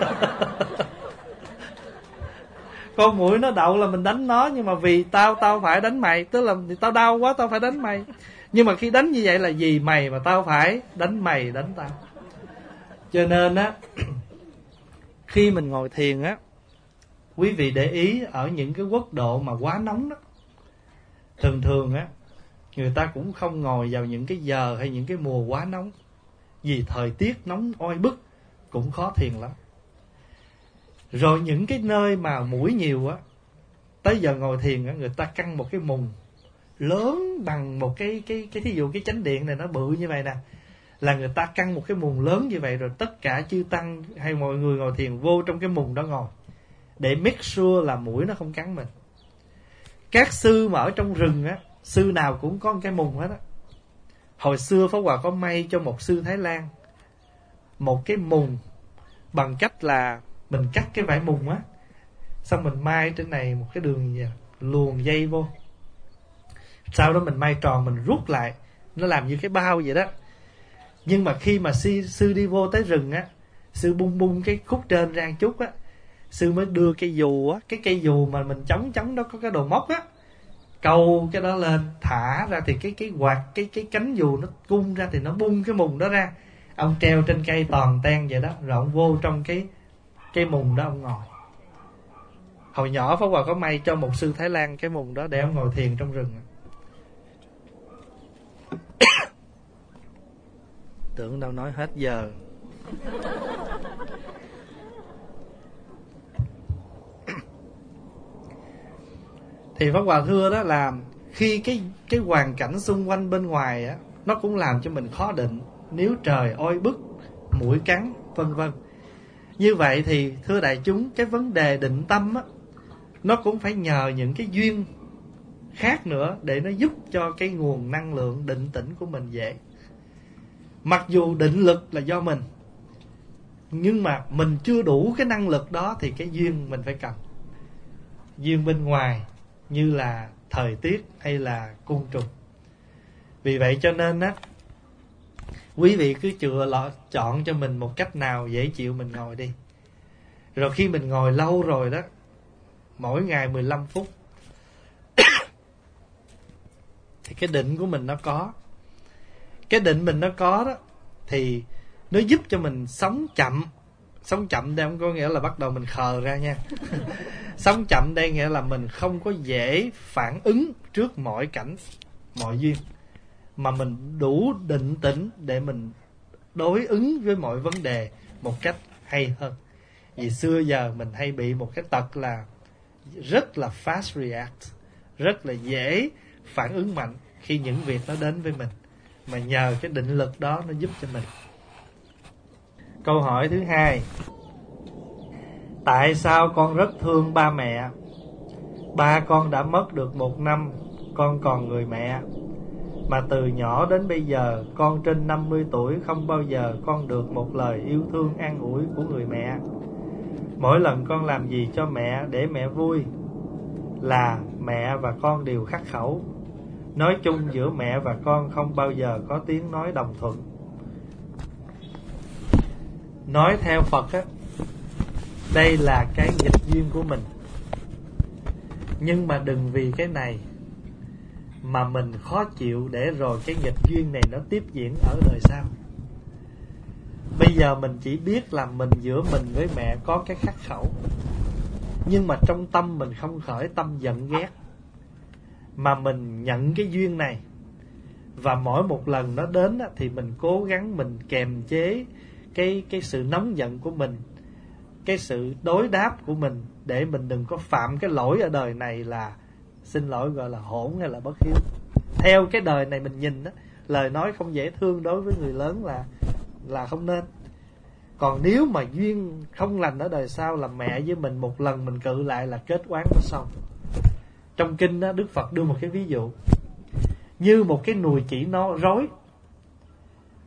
Con mũi nó đậu là mình đánh nó, nhưng mà vì tao tao phải đánh mày, tức là tao đau quá tao phải đánh mày. Nhưng mà khi đánh như vậy là vì mày mà tao phải đánh mày đánh tao. Cho nên á, khi mình ngồi thiền á, quý vị để ý ở những cái quốc độ mà quá nóng đó, thường thường á người ta cũng không ngồi vào những cái giờ hay những cái mùa quá nóng, vì thời tiết nóng oi bức cũng khó thiền lắm. Rồi những cái nơi mà muỗi nhiều á, tới giờ ngồi thiền á, người ta căng một cái mùng lớn bằng một cái cái cái thí dụ cái chánh điện này nó bự như vậy nè, là người ta căng một cái mùng lớn như vậy, rồi tất cả chư tăng hay mọi người ngồi thiền vô trong cái mùng đó ngồi, để make sure là muỗi nó không cắn mình. Các sư mà ở trong rừng á, sư nào cũng có một cái mùng hết á. Hồi xưa Pháp Hòa có may cho một sư Thái Lan một cái mùng bằng cách là mình cắt cái vải mùng á, xong mình may trên này một cái đường gì, luồn dây vô, sau đó mình may tròn, mình rút lại, nó làm như cái bao vậy đó. Nhưng mà khi mà sư, sư đi vô tới rừng á, sư bung bung cái khúc trên ra một chút á, sư mới đưa cây dù á, cái cây dù mà mình chống chống đó có cái đồ móc á, câu cái đó lên, thả ra thì cái cái quạt cái cái cánh dù nó cung ra thì nó bung cái mùng đó ra. Ông treo trên cây toàn ten vậy đó, rồi ông vô trong cái cái mùng đó ông ngồi. Hồi nhỏ Pháp Hòa có may cho một sư Thái Lan cái mùng đó để ông ngồi thiền trong rừng. Tưởng đâu nói hết giờ. Thì Pháp Hòa thưa đó là khi cái cái hoàn cảnh xung quanh bên ngoài á, nó cũng làm cho mình khó định, nếu trời oi bức, muỗi cắn, vân vân. Như vậy thì thưa đại chúng, cái vấn đề định tâm á, nó cũng phải nhờ những cái duyên khác nữa để nó giúp cho cái nguồn năng lượng định tĩnh của mình dễ. Mặc dù định lực là do mình, nhưng mà mình chưa đủ cái năng lực đó thì cái duyên mình phải cần. Duyên bên ngoài như là thời tiết hay là côn trùng. Vì vậy cho nên á, quý vị cứ chừa lọ, chọn cho mình một cách nào dễ chịu mình ngồi đi. Rồi khi mình ngồi lâu rồi đó, mỗi ngày mười lăm phút thì cái định của mình nó có. Cái định mình nó có đó thì nó giúp cho mình sống chậm. Sống chậm đây không có nghĩa là bắt đầu mình khờ ra nha. Sống chậm đây nghĩa là mình không có dễ phản ứng trước mọi cảnh, mọi duyên, mà mình đủ định tĩnh để mình đối ứng với mọi vấn đề một cách hay hơn. Vì xưa giờ mình hay bị một cái tật là rất là fast react, rất là dễ phản ứng mạnh khi những việc nó đến với mình. Mà nhờ cái định lực đó nó giúp cho mình. Câu hỏi thứ hai: tại sao con rất thương ba mẹ? Ba con đã mất được một năm, con còn người mẹ. Mà từ nhỏ đến bây giờ, con trên năm mươi tuổi không bao giờ con được một lời yêu thương an ủi của người mẹ. Mỗi lần con làm gì cho mẹ để mẹ vui là mẹ và con đều khắc khẩu. Nói chung giữa mẹ và con không bao giờ có tiếng nói đồng thuận. Nói theo Phật á, đây là cái nghịch duyên của mình. Nhưng mà đừng vì cái này mà mình khó chịu để rồi cái nghịch duyên này nó tiếp diễn ở đời sau. Bây giờ mình chỉ biết là mình giữa mình với mẹ có cái khắc khẩu, nhưng mà trong tâm mình không khởi tâm giận ghét, mà mình nhận cái duyên này. Và mỗi một lần nó đến á, thì mình cố gắng mình kềm chế cái, cái sự nóng giận của mình, cái sự đối đáp của mình, để mình đừng có phạm cái lỗi ở đời này là, xin lỗi, gọi là hỗn hay là bất hiếu. Theo cái đời này mình nhìn á, lời nói không dễ thương đối với người lớn là là không nên. Còn nếu mà duyên không lành ở đời sau là mẹ với mình một lần mình cự lại là kết oán nó xong. Trong kinh đó, Đức Phật đưa một cái ví dụ như một cái nùi chỉ nó rối.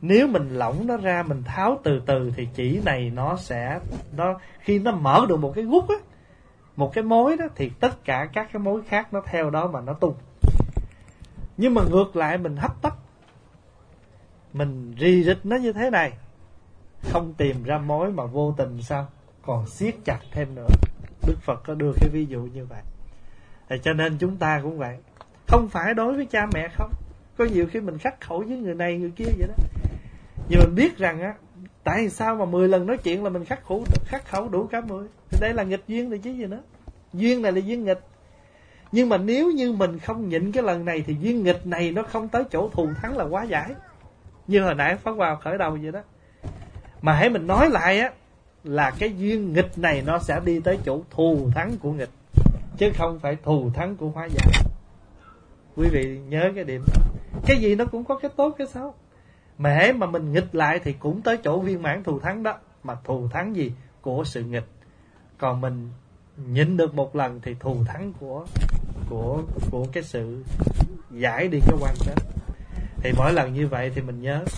Nếu mình lỏng nó ra, mình tháo từ từ thì chỉ này nó sẽ nó khi nó mở được một cái gút á, một cái mối đó, thì tất cả các cái mối khác nó theo đó mà nó tung. Nhưng mà ngược lại mình hấp tấp, mình rì rịch nó như thế này, không tìm ra mối mà vô tình sao còn siết chặt thêm nữa. Đức Phật có đưa cái ví dụ như vậy. Thì cho nên chúng ta cũng vậy, không phải đối với cha mẹ không, có nhiều khi mình khắc khẩu với người này người kia vậy đó, nhưng mình biết rằng á, tại sao mà mười lần nói chuyện là mình khắc khẩu khắc khẩu đủ cả mười, thì đây là nghịch duyên thì chứ gì nữa. Duyên này là duyên nghịch. Nhưng mà nếu như mình không nhịn cái lần này thì duyên nghịch này nó không tới chỗ thù thắng là quá giải. Như hồi nãy Pháp Hòa khởi đầu vậy đó. Mà hãy mình nói lại á, là cái duyên nghịch này nó sẽ đi tới chỗ thù thắng của nghịch, chứ không phải thù thắng của hóa giải. Quý vị nhớ cái điểm đó. Cái gì nó cũng có cái tốt cái xấu. Mà hễ mà mình nghịch lại thì cũng tới chỗ viên mãn thù thắng đó. Mà thù thắng gì? Của sự nghịch. Còn mình nhịn được một lần thì thù thắng của của của cái sự giải đi cái quan kết. Thì mỗi lần như vậy thì mình nhớ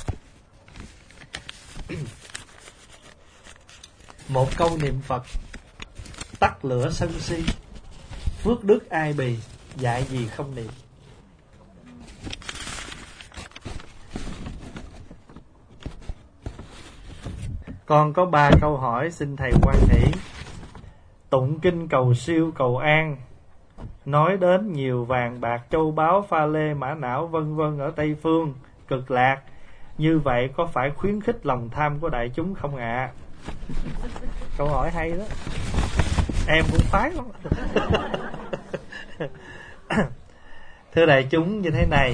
một câu niệm Phật: tắt lửa sân si, phước đức ai bì, dạy gì không niệm. Con có ba câu hỏi xin thầy quan hỷ. Tụng kinh cầu siêu cầu an, nói đến nhiều vàng bạc châu báu pha lê mã não vân vân ở Tây Phương Cực Lạc, như vậy có phải khuyến khích lòng tham của đại chúng không ạ? À? Câu hỏi hay đó, em cũng phái lắm. Thưa đại chúng, như thế này,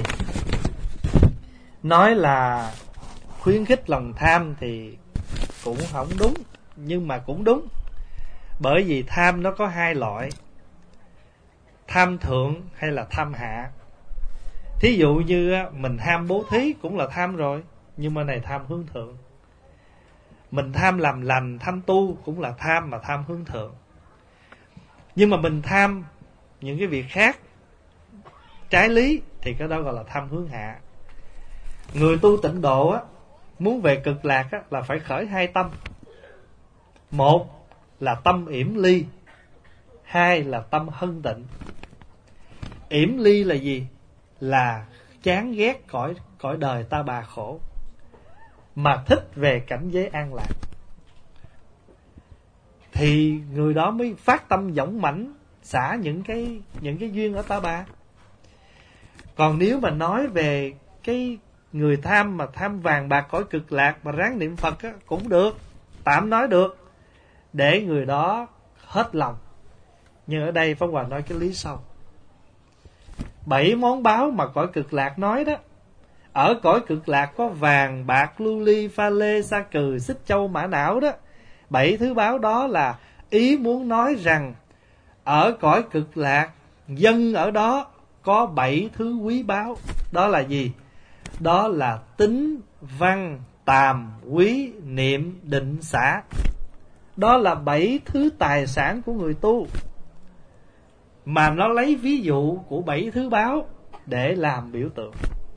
nói là khuyến khích lòng tham thì cũng không đúng, nhưng mà cũng đúng. Bởi vì tham nó có hai loại, tham thượng hay là tham hạ. Thí dụ như mình tham bố thí cũng là tham rồi, nhưng mà này tham hướng thượng. Mình tham làm lành, tham tu cũng là tham, mà tham hướng thượng. Nhưng mà mình tham những cái việc khác trái lý thì cái đó gọi là tham hướng hạ. Người tu tịnh độ á, muốn về cực lạc á, là phải khởi hai tâm. Một là tâm yểm ly, hai là tâm hân tịnh. Yểm ly là gì? Là chán ghét cõi, cõi đời ta bà khổ, mà thích về cảnh giới an lạc, thì người đó mới phát tâm dũng mãnh xả những cái những cái duyên ở ta bà. Còn nếu mà nói về cái người tham mà tham vàng bạc cõi cực lạc mà ráng niệm Phật á, cũng được, tạm nói được, để người đó hết lòng. Nhưng ở đây Pháp Hòa nói cái lý sau. Bảy món báo mà cõi cực lạc nói đó, ở cõi cực lạc có vàng bạc lưu ly pha lê sa cừ xích châu mã não đó. Bảy thứ báo đó là ý muốn nói rằng ở cõi cực lạc, dân ở đó có bảy thứ quý báu. Đó là gì? Đó là tính, văn, tàm, quý, niệm, định, xả. Đó là bảy thứ tài sản của người tu, mà nó lấy ví dụ của bảy thứ báo để làm biểu tượng.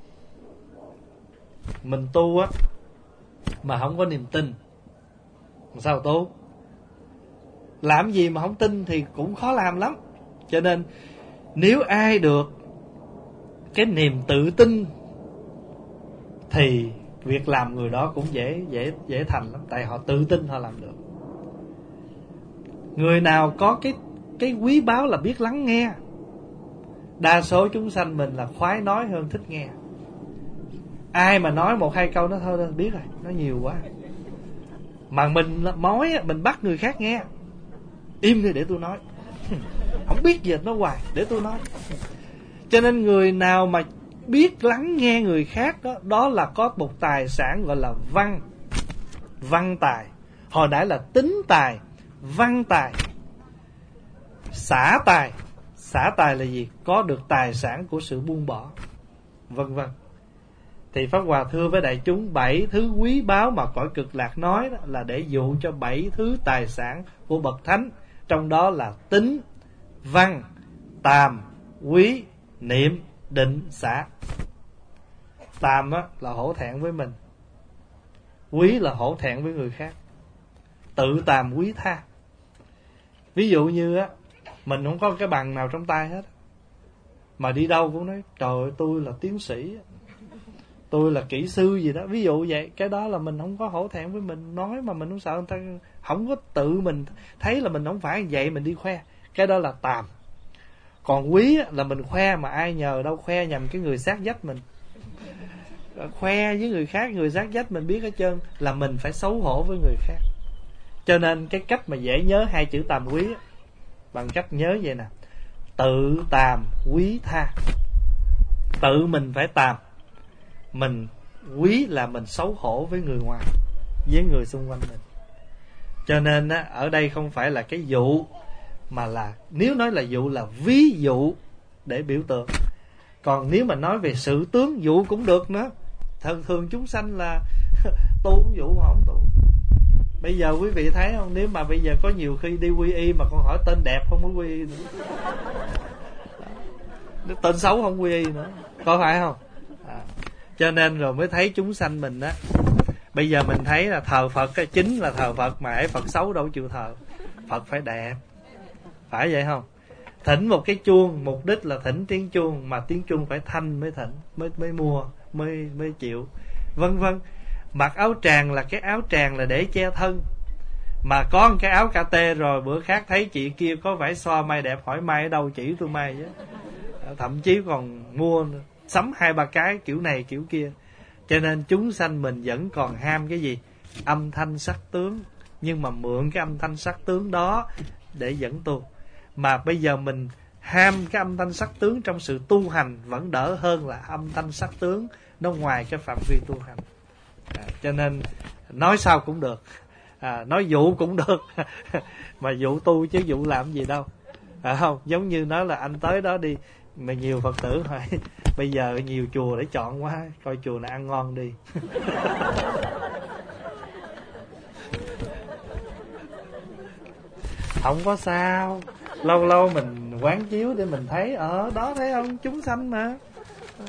Mình tu á mà không có niềm tin, sao tu? Làm gì mà không tin thì cũng khó làm lắm. Cho nên nếu ai được cái niềm tự tin thì việc làm người đó cũng dễ dễ dễ thành lắm, tại họ tự tin họ làm được. Người nào có cái cái quý báu là biết lắng nghe. Đa số chúng sanh mình là khoái nói hơn thích nghe. Ai mà nói một hai câu nó thôi thôi biết rồi, nó nhiều quá. Mà mình nói mình bắt người khác nghe, im đi để tôi nói, không biết gì nó hoài, để tôi nói. Cho nên người nào mà biết lắng nghe người khác đó, đó là có một tài sản gọi là văn, văn tài. Hồi nãy là tính tài, văn tài, xả tài. Xả tài là gì? Có được tài sản của sự buông bỏ, vân vân. Thì Pháp Hòa thưa với đại chúng, bảy thứ quý báu mà cõi cực lạc nói đó là để dụ cho bảy thứ tài sản của bậc thánh. Trong đó là tính, văn, tàm, quý, niệm, định, xả. Tàm á, là hổ thẹn với mình, Quý là hổ thẹn với người khác. Tự tàm quý tha. Ví dụ như á, mình không có cái bằng nào trong tay hết, mà đi đâu cũng nói trời ơi, tôi là tiến sĩ, tôi là kỹ sư gì đó, ví dụ vậy. Cái đó là mình không có hổ thẹn với mình nói, mà mình không sợ người ta, không có tự mình thấy là mình không phải vậy mình đi khoe. Cái đó là tàm. Còn quý là mình khoe mà ai nhờ đâu, khoe nhằm cái người sát vách mình, khoe với người khác, người sát vách mình biết hết trơn, là mình phải xấu hổ với người khác. Cho nên cái cách mà dễ nhớ hai chữ tàm quý bằng cách nhớ vậy nè: tự tàm quý tha. Tự mình phải tàm, mình quý là mình xấu hổ với người ngoài, với người xung quanh mình. Cho nên á, ở đây không phải là cái dụ, mà là, nếu nói là dụ là ví dụ để biểu tượng. Còn nếu mà nói về sự tướng, dụ cũng được nữa. Thường thường chúng sanh là tu cũng dụ mà không tu. Bây giờ quý vị thấy không, nếu mà bây giờ có nhiều khi đi quy y mà con hỏi tên đẹp không có quy y nữa, tên xấu không quy y nữa, có phải không? À, cho nên rồi mới thấy chúng sanh mình á, bây giờ mình thấy là thờ Phật cái chính là thờ Phật, mà hễ Phật xấu đâu chịu thờ. Phật phải đẹp, phải vậy không? Thỉnh một cái chuông, mục đích là thỉnh tiếng chuông, mà tiếng chuông phải thanh mới thỉnh, mới mới mua, mới mới chịu, vân vân. Mặc áo tràng là cái áo tràng là để che thân, mà có một cái áo cà tê rồi bữa khác thấy chị kia có vải xoa may đẹp, hỏi may ở đâu, chỉ tôi may chứ. Thậm chí còn mua sắm hai ba cái kiểu này kiểu kia. Cho nên chúng sanh mình vẫn còn ham cái gì? Âm thanh sắc tướng. Nhưng mà mượn cái âm thanh sắc tướng đó để dẫn tu. Mà bây giờ mình ham cái âm thanh sắc tướng trong sự tu hành vẫn đỡ hơn là âm thanh sắc tướng nó ngoài cái phạm vi tu hành. À, cho nên nói sao cũng được, à, nói dụ cũng được mà dụ tu chứ dụ làm gì đâu, à, không? Giống như nói là anh tới đó đi, mà nhiều Phật tử hỏi bây giờ nhiều chùa để chọn quá, coi chùa nào ăn ngon đi. Không có sao, lâu lâu mình quán chiếu để mình thấy ở đó, thấy không, chúng sanh mà. Đó.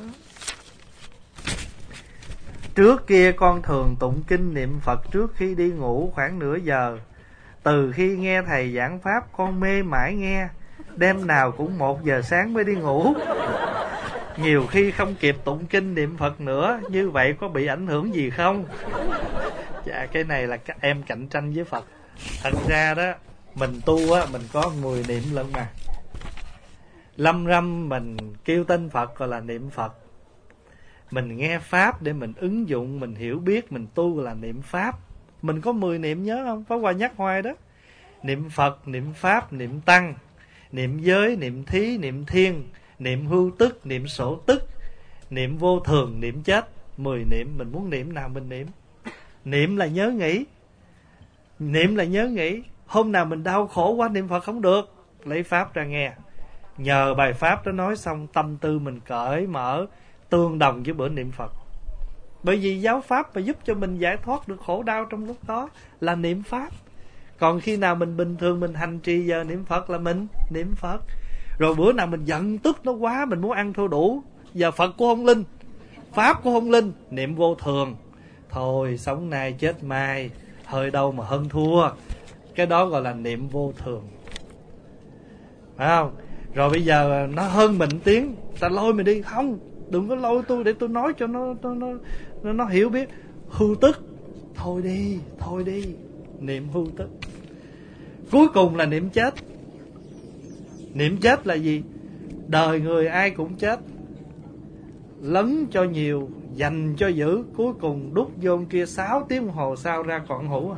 Trước kia con thường tụng kinh niệm Phật trước khi đi ngủ khoảng nửa giờ. Từ khi nghe thầy giảng pháp con mê mải nghe, đêm nào cũng một giờ sáng mới đi ngủ. Nhiều khi không kịp tụng kinh niệm Phật nữa, như vậy có bị ảnh hưởng gì không? Dạ, cái này là các em cạnh tranh với Phật. Thật ra đó, mình tu á, mình có mười niệm lận mà. Lâm râm mình kêu tên Phật gọi là niệm Phật. Mình nghe Pháp để mình ứng dụng, mình hiểu biết, mình tu là niệm Pháp. Mình có mười niệm nhớ không? Pháp Hòa nhắc hoài đó. Niệm Phật, niệm Pháp, niệm Tăng, niệm giới, niệm thí, niệm thiên, niệm hưu tức, niệm sổ tức, niệm vô thường, niệm chết. Mười niệm, mình muốn niệm nào mình niệm. Niệm là nhớ nghĩ. Niệm là nhớ nghĩ. Hôm nào mình đau khổ quá niệm Phật không được, lấy Pháp ra nghe. Nhờ bài Pháp đó nói xong, tâm tư mình cởi mở, tương đồng với bữa niệm Phật. Bởi vì giáo Pháp mà giúp cho mình giải thoát được khổ đau trong lúc đó là niệm Pháp. Còn khi nào mình bình thường mình hành trì giờ niệm Phật là mình niệm Phật. Rồi bữa nào mình giận tức nó quá, mình muốn ăn thua đủ, giờ Phật của không linh, Pháp của không linh, niệm vô thường. Thôi sống nay chết mai, hơi đâu mà hơn thua. Cái đó gọi là niệm vô thường, phải không? Rồi bây giờ nó hơn mình tiếng, ta lôi mình đi. Không, đừng có lôi tôi để tôi nói cho nó nó nó, nó, nó hiểu biết. Hưu tức, thôi đi, thôi đi, niệm hưu tức. Cuối cùng là niệm chết. Niệm chết là gì? Đời người ai cũng chết, lấn cho nhiều, dành cho dữ, cuối cùng đút vô kia sáu tiếng đồng hồ sau ra còn hữu.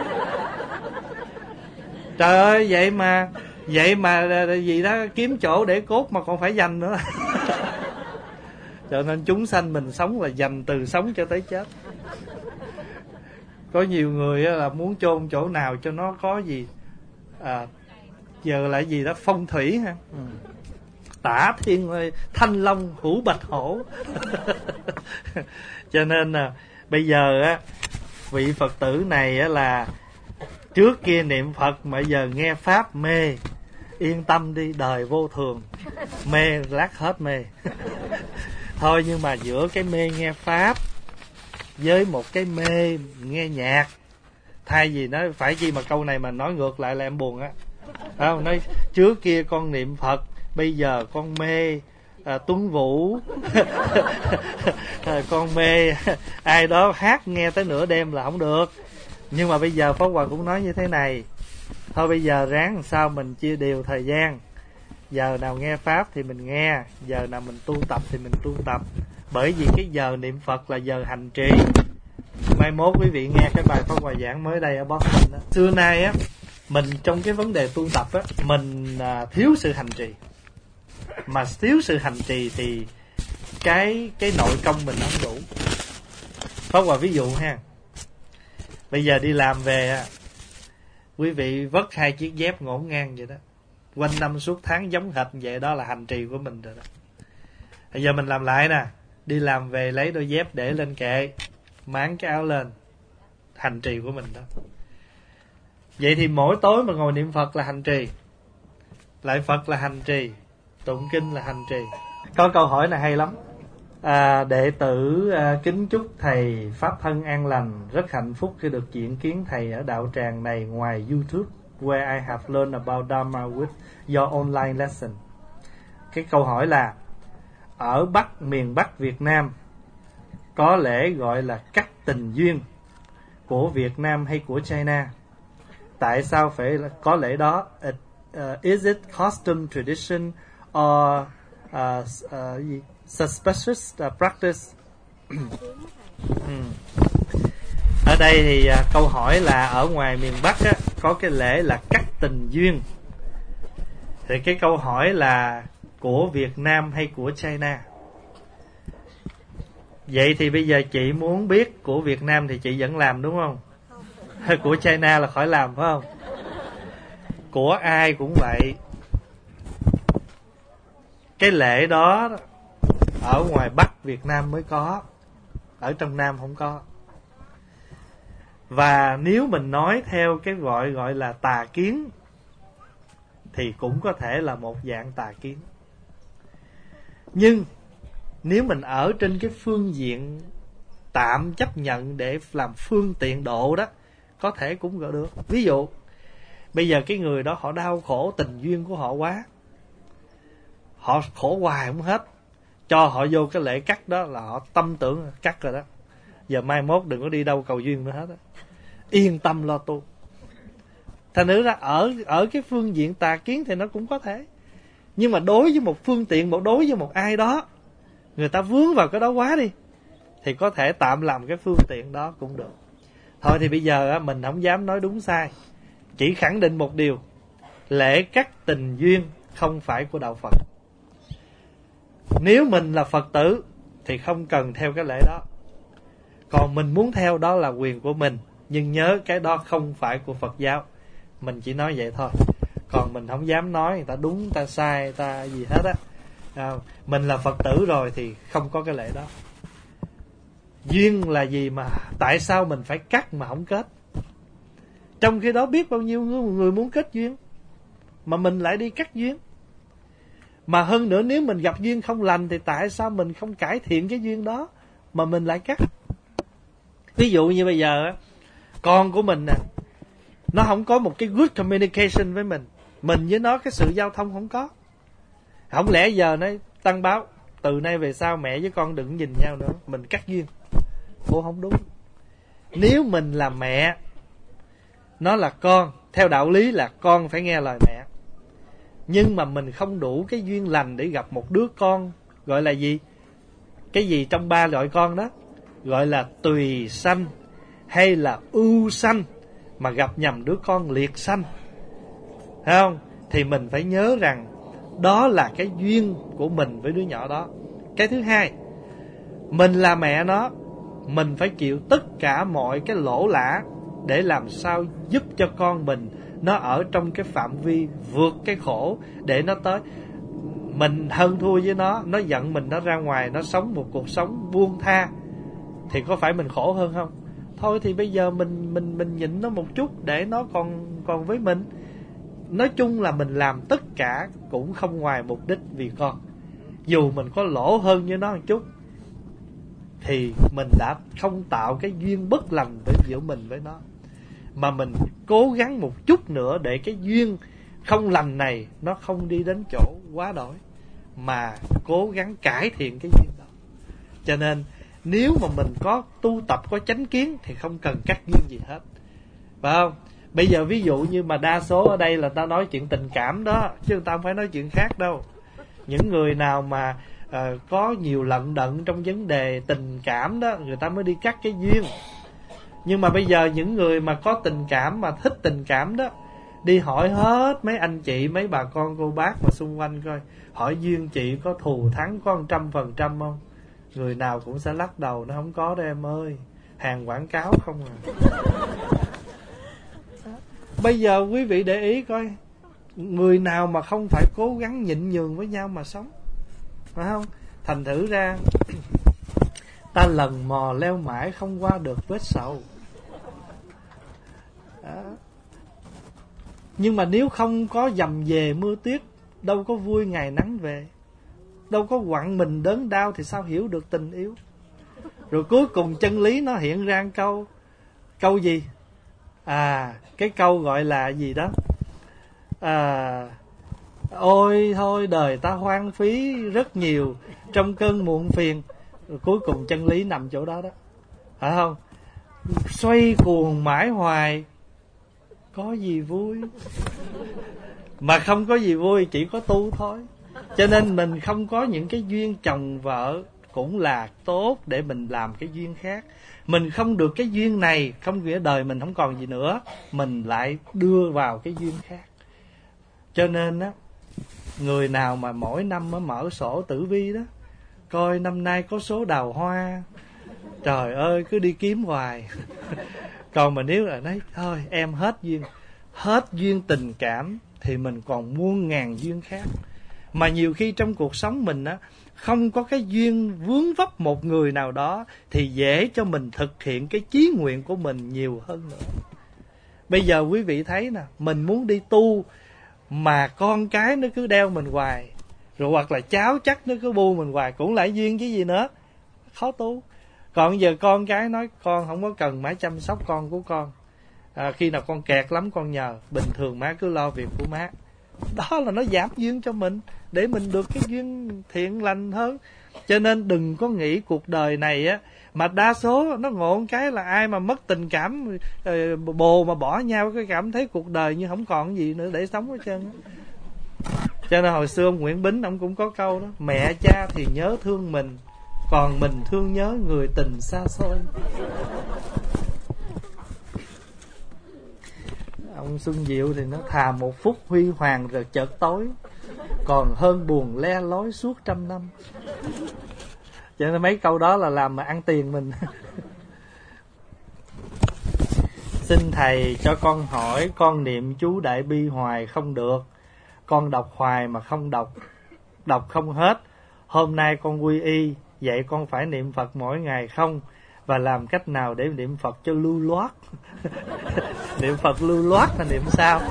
Trời ơi, vậy mà vậy mà gì đó kiếm chỗ để cốt mà còn phải dành nữa. Cho nên chúng sanh mình sống là dành từ sống cho tới chết. Có nhiều người là muốn chôn chỗ nào cho nó có gì, à, giờ lại gì đó phong thủy ha, ừ. Tả thiên ơi, thanh long hữu bạch hổ. Cho nên là bây giờ á, vị Phật tử này á là trước kia niệm Phật mà giờ nghe Pháp mê. Yên tâm đi, đời vô thường, mê lát hết mê. Thôi nhưng mà giữa cái mê nghe Pháp với một cái mê nghe nhạc, thay vì nói phải chi mà câu này mà nói ngược lại là em buồn á. Không, nói trước kia con niệm Phật, bây giờ con mê à, Tuấn Vũ con mê ai đó hát nghe tới nửa đêm là không được. Nhưng mà bây giờ Pháp Hòa cũng nói như thế này, thôi bây giờ ráng làm sao mình chia đều thời gian, giờ nào nghe Pháp thì mình nghe, giờ nào mình tu tập thì mình tu tập. Bởi vì cái giờ niệm Phật là giờ hành trì. Mai mốt quý vị nghe cái bài Pháp Hòa giảng mới đây ở Boston đó. Xưa nay á, mình trong cái vấn đề tu tập á, mình à, thiếu sự hành trì. Mà thiếu sự hành trì thì cái cái nội công mình không đủ. Pháp Hòa ví dụ ha, bây giờ đi làm về á, quý vị vất hai chiếc dép ngổn ngang vậy đó, quanh năm suốt tháng giống hệt vậy, đó là hành trì của mình rồi đó. Bây giờ mình làm lại nè, đi làm về lấy đôi dép để lên kệ, máng cái áo lên, hành trì của mình đó. Vậy thì mỗi tối mà ngồi niệm Phật là hành trì, lại Phật là hành trì, tụng kinh là hành trì. Có câu hỏi này hay lắm. À, đệ tử à, kính chúc thầy pháp thân an lành, rất hạnh phúc khi được diện kiến thầy ở đạo tràng này ngoài YouTube, where I have learned about Dharma with your online lesson. Cái câu hỏi là, ở Bắc, miền Bắc Việt Nam có lễ gọi là cắt tình duyên của Việt Nam hay của China? Tại sao phải có lễ đó? It, uh, is it custom, tradition or uh, uh, suspicious uh, practice? Ở đây thì uh, câu hỏi là ở ngoài miền Bắc á, có cái lễ là cắt tình duyên. Thì cái câu hỏi là của Việt Nam hay của China? Vậy thì bây giờ chị muốn biết của Việt Nam thì chị vẫn làm đúng không? Hay của China là khỏi làm phải không? Của ai cũng vậy. Cái lễ đó ở ngoài Bắc Việt Nam mới có, ở trong Nam không có. Và nếu mình nói theo cái gọi gọi là tà kiến thì cũng có thể là một dạng tà kiến. Nhưng nếu mình ở trên cái phương diện tạm chấp nhận để làm phương tiện độ đó, có thể cũng gọi được. Ví dụ bây giờ cái người đó họ đau khổ tình duyên của họ quá, họ khổ hoài không hết, cho họ vô cái lễ cắt đó là họ tâm tưởng cắt rồi đó, giờ mai mốt đừng có đi đâu cầu duyên nữa hết đó, yên tâm lo tu. Thành nữ ra ở ở cái phương diện tà kiến thì nó cũng có thể. Nhưng mà đối với một phương tiện, một đối với một ai đó, người ta vướng vào cái đó quá đi, thì có thể tạm làm cái phương tiện đó cũng được. Thôi thì bây giờ á, mình không dám nói đúng sai, chỉ khẳng định một điều, lễ cắt tình duyên không phải của đạo Phật. Nếu mình là Phật tử thì không cần theo cái lễ đó, còn mình muốn theo đó là quyền của mình. Nhưng nhớ cái đó không phải của Phật giáo. Mình chỉ nói vậy thôi, còn mình không dám nói người ta đúng, người ta sai, người ta gì hết á. À, mình là Phật tử rồi thì không có cái lễ đó. Duyên là gì mà tại sao mình phải cắt mà không kết? Trong khi đó biết bao nhiêu người muốn kết duyên mà mình lại đi cắt duyên. Mà hơn nữa, nếu mình gặp duyên không lành thì tại sao mình không cải thiện cái duyên đó mà mình lại cắt? Ví dụ như bây giờ á, con của mình nè, nó không có một cái good communication với mình, mình với nó cái sự giao thông không có. Không lẽ giờ nó tăng báo từ nay về sau mẹ với con đừng nhìn nhau nữa, mình cắt duyên? Ủa không đúng. Nếu mình là mẹ, nó là con, theo đạo lý là con phải nghe lời mẹ. Nhưng mà mình không đủ cái duyên lành để gặp một đứa con, gọi là gì? Cái gì trong ba loại con đó? Gọi là tùy sanh hay là ưu sanh, mà gặp nhầm đứa con liệt sanh, thấy không? Thì mình phải nhớ rằng đó là cái duyên của mình với đứa nhỏ đó. Cái thứ hai, mình là mẹ nó, mình phải chịu tất cả mọi cái lỗ lã để làm sao giúp cho con mình nó ở trong cái phạm vi vượt cái khổ để nó tới. Mình hơn thua với nó, nó giận mình, nó ra ngoài nó sống một cuộc sống buông tha, thì có phải mình khổ hơn không? Thôi thì bây giờ mình mình mình nhịn nó một chút để nó còn còn với mình. Nói chung là mình làm tất cả cũng không ngoài mục đích vì con. Dù mình có lỗ hơn với nó một chút, thì mình đã không tạo cái duyên bất lành với giữa mình với nó, mà mình cố gắng một chút nữa để cái duyên không lành này nó không đi đến chỗ quá đổi, mà cố gắng cải thiện cái duyên đó. Cho nên nếu mà mình có tu tập, có chánh kiến thì không cần cắt duyên gì hết, phải không? Bây giờ ví dụ như mà đa số ở đây là ta nói chuyện tình cảm đó, chứ người ta không phải nói chuyện khác đâu. Những người nào mà uh, có nhiều lận đận trong vấn đề tình cảm đó, người ta mới đi cắt cái duyên. Nhưng mà bây giờ những người mà có tình cảm, mà thích tình cảm đó, đi hỏi hết mấy anh chị, mấy bà con cô bác mà xung quanh coi, hỏi duyên chị có thù thắng có một trăm phần trăm không? Người nào cũng sẽ lắc đầu, nó không có đâu em ơi, hàng quảng cáo không à. Bây giờ quý vị để ý coi, người nào mà không phải cố gắng nhịn nhường với nhau mà sống, phải không? Thành thử ra ta lần mò leo mãi không qua được vết sầu đó. Nhưng mà nếu không có dầm về mưa tuyết, đâu có vui ngày nắng về, đâu có quặn mình đớn đau thì sao hiểu được tình yêu. Rồi cuối cùng chân lý nó hiện ra một câu. Câu gì? À, cái câu gọi là gì đó? À, ôi thôi đời ta hoang phí rất nhiều trong cơn muộn phiền. Rồi cuối cùng chân lý nằm chỗ đó đó, phải không? Xoay cuồng mãi hoài có gì vui, mà không có gì vui, chỉ có tu thôi. Cho nên mình không có những cái duyên chồng vợ cũng là tốt để mình làm cái duyên khác. Mình không được cái duyên này, không nghĩa đời mình không còn gì nữa, mình lại đưa vào cái duyên khác. Cho nên á, người nào mà mỗi năm mới mở sổ tử vi đó, coi năm nay có số đào hoa, trời ơi cứ đi kiếm hoài. Còn mà nếu là nói thôi em hết duyên, hết duyên tình cảm, thì mình còn muôn ngàn duyên khác. Mà nhiều khi trong cuộc sống mình á, không có cái duyên vướng vấp một người nào đó, thì dễ cho mình thực hiện cái chí nguyện của mình nhiều hơn nữa. Bây giờ quý vị thấy nè, mình muốn đi tu mà con cái nó cứ đeo mình hoài, rồi hoặc là cháu chắc nó cứ bu mình hoài, cũng lại duyên chứ gì nữa, khó tu. Còn giờ con cái nói con không có cần má chăm sóc con của con, à, khi nào con kẹt lắm con nhờ, bình thường má cứ lo việc của má. Đó là nó giảm duyên cho mình, để mình được cái duyên thiện lành hơn. Cho nên đừng có nghĩ cuộc đời này á, mà đa số nó ngộ cái là ai mà mất tình cảm, bồ mà bỏ nhau, cái cảm thấy cuộc đời như không còn gì nữa để sống hết trơn. Cho nên hồi xưa ông Nguyễn Bính ông cũng có câu đó: mẹ cha thì nhớ thương mình, còn mình thương nhớ người tình xa xôi. Ông Xuân Diệu thì nó thà một phút huy hoàng rồi chợt tối, còn hơn buồn le lói suốt trăm năm. Cho nên mấy câu đó là làm mà ăn tiền mình. Xin thầy cho con hỏi, con niệm chú Đại Bi hoài không được, con đọc hoài mà không đọc, đọc không hết. Hôm nay con quy y, vậy con phải niệm Phật mỗi ngày không? Và làm cách nào để niệm Phật cho lưu loát? Niệm Phật lưu loát là niệm sao?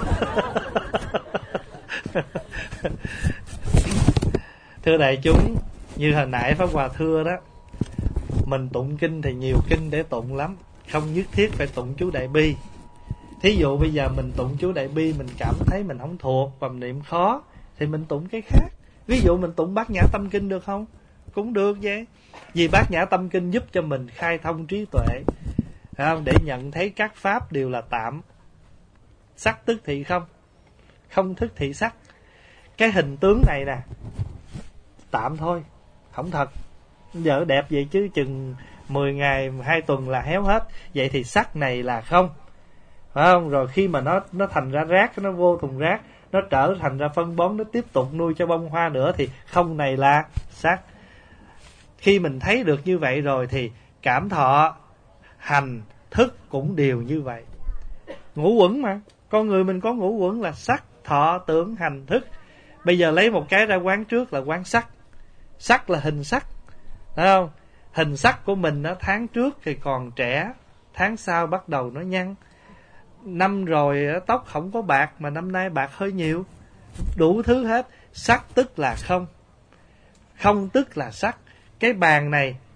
Thưa đại chúng, như hồi nãy Pháp Hòa thưa đó, mình tụng kinh thì nhiều kinh để tụng lắm, không nhất thiết phải tụng chú Đại Bi. Thí dụ bây giờ mình tụng chú Đại Bi, mình cảm thấy mình không thuộc và mình niệm khó, thì mình tụng cái khác. Ví dụ mình tụng Bát Nhã Tâm Kinh được không? Cũng được vậy. Vì Bát Nhã Tâm Kinh giúp cho mình khai thông trí tuệ, không? Để nhận thấy các pháp đều là tạm. Sắc tức thị không, không thức thị sắc. Cái hình tướng này nè, tạm thôi, không thật. Giờ đẹp vậy chứ chừng mười ngày, hai tuần là héo hết. Vậy thì sắc này là không, phải không? Rồi khi mà nó nó thành ra rác, nó vô thùng rác, nó trở thành ra phân bón, nó tiếp tục nuôi cho bông hoa nữa, thì không này là sắc. Khi mình thấy được như vậy rồi thì cảm thọ, hành, thức cũng đều như vậy. Ngũ uẩn mà, con người mình có ngũ uẩn là sắc, thọ, tưởng, hành, thức. Bây giờ lấy một cái ra quán trước là quán sắc. Sắc là hình sắc, thấy không? Hình sắc của mình đó, tháng trước thì còn trẻ, tháng sau bắt đầu nó nhăn. Năm rồi tóc không có bạc, mà năm nay bạc hơi nhiều. Đủ thứ hết. Sắc tức là không, không tức là sắc. Cái bàn này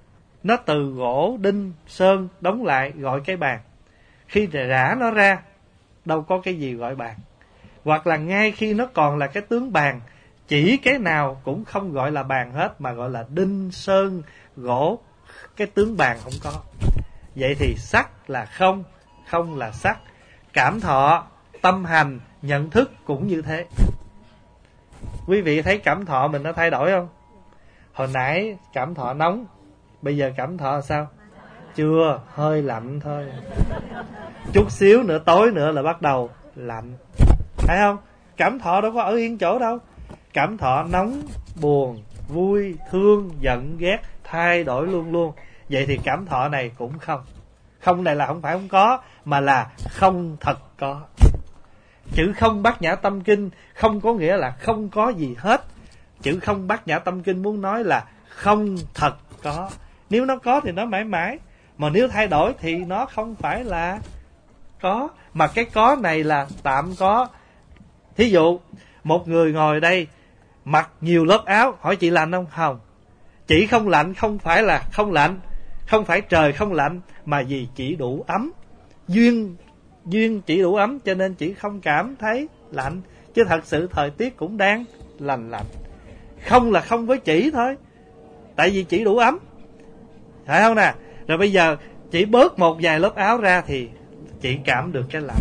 nó từ gỗ, đinh, sơn đóng lại gọi cái bàn. Khi rã nó ra, đâu có cái gì gọi bàn. Hoặc là ngay khi nó còn là cái tướng bàn, chỉ cái nào cũng không gọi là bàn hết, mà gọi là đinh, sơn, gỗ, cái tướng bàn không có. Vậy thì sắc là không, không là sắc. Cảm thọ, tâm hành, nhận thức cũng như thế. Quý vị thấy cảm thọ mình nó thay đổi không? Hồi nãy cảm thọ nóng, bây giờ cảm thọ sao? Chưa, hơi lạnh thôi. Chút xíu nữa, tối nữa là bắt đầu lạnh. Thấy không? Cảm thọ đâu có ở yên chỗ đâu. Cảm thọ nóng, buồn, vui, thương, giận, ghét, thay đổi luôn luôn. Vậy thì cảm thọ này cũng không. Không này là không phải không có, mà là không thật có. Chữ không Bát Nhã Tâm Kinh không có nghĩa là không có gì hết. Chữ không Bát Nhã Tâm Kinh muốn nói là không thật có. Nếu nó có thì nó mãi mãi, mà nếu thay đổi thì nó không phải là có. Mà cái có này là tạm có. Thí dụ một người ngồi đây mặc nhiều lớp áo, hỏi chị lạnh không? Không. Chỉ không lạnh không phải là không lạnh, không phải trời không lạnh, mà vì chỉ đủ ấm. Duyên Duyên chỉ đủ ấm cho nên chỉ không cảm thấy lạnh, chứ thật sự thời tiết cũng đang lành lạnh. Không là không với chỉ thôi, tại vì chỉ đủ ấm, phải không nè? Rồi bây giờ chỉ bớt một vài lớp áo ra thì chỉ cảm được cái lạnh.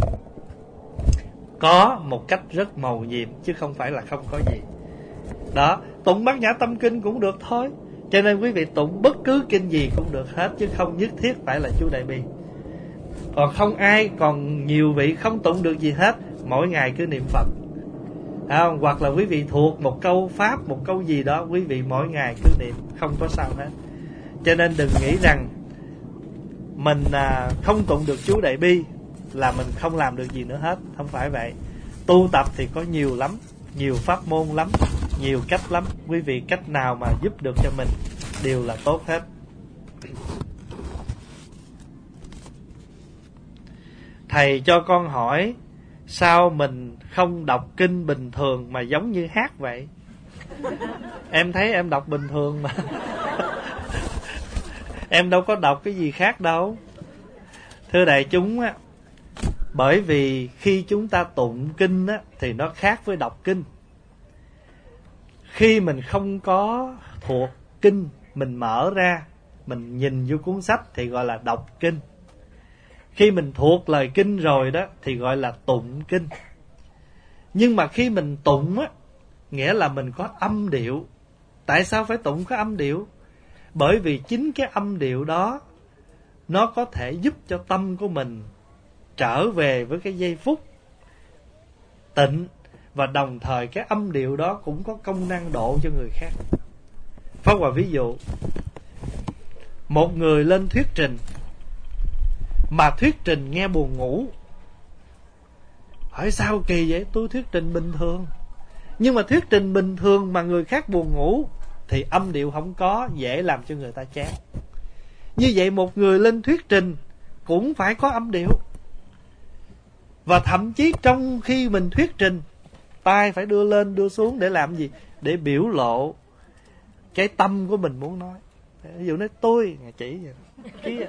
Có một cách rất màu nhiệm, chứ không phải là không có gì. Đó, tụng Bát Nhã Tâm Kinh cũng được thôi. Cho nên quý vị tụng bất cứ kinh gì cũng được hết, chứ không nhất thiết phải là chú Đại Bi. Còn không ai, còn nhiều vị không tụng được gì hết, mỗi ngày cứ niệm Phật. À, hoặc là quý vị thuộc một câu Pháp, một câu gì đó, quý vị mỗi ngày cứ niệm, không có sao hết. Cho nên đừng nghĩ rằng mình à, không tụng được chú Đại Bi là mình không làm được gì nữa hết. Không phải vậy. Tu tập thì có nhiều lắm, nhiều pháp môn lắm, nhiều cách lắm. Quý vị cách nào mà giúp được cho mình đều là tốt hết. Thầy cho con hỏi, sao mình không đọc kinh bình thường mà giống như hát vậy? Em thấy em đọc bình thường mà. Em đâu có đọc cái gì khác đâu. Thưa đại chúng á, bởi vì khi chúng ta tụng kinh á, thì nó khác với đọc kinh. Khi mình không có thuộc kinh, mình mở ra, mình nhìn vô cuốn sách thì gọi là đọc kinh. Khi mình thuộc lời kinh rồi đó thì gọi là tụng kinh. Nhưng mà khi mình tụng á, nghĩa là mình có âm điệu. Tại sao phải tụng có âm điệu? Bởi vì chính cái âm điệu đó nó có thể giúp cho tâm của mình trở về với cái giây phút tịnh, và đồng thời cái âm điệu đó cũng có công năng độ cho người khác. Pháp Hòa ví dụ, một người lên thuyết trình mà thuyết trình nghe buồn ngủ. Hỏi sao kỳ vậy? Tôi thuyết trình bình thường. Nhưng mà thuyết trình bình thường mà người khác buồn ngủ thì âm điệu không có, dễ làm cho người ta chán. Như vậy một người lên thuyết trình cũng phải có âm điệu. Và thậm chí trong khi mình thuyết trình, tay phải đưa lên đưa xuống để làm gì? Để biểu lộ cái tâm của mình muốn nói. Ví dụ nói tôi, chỉ vậy.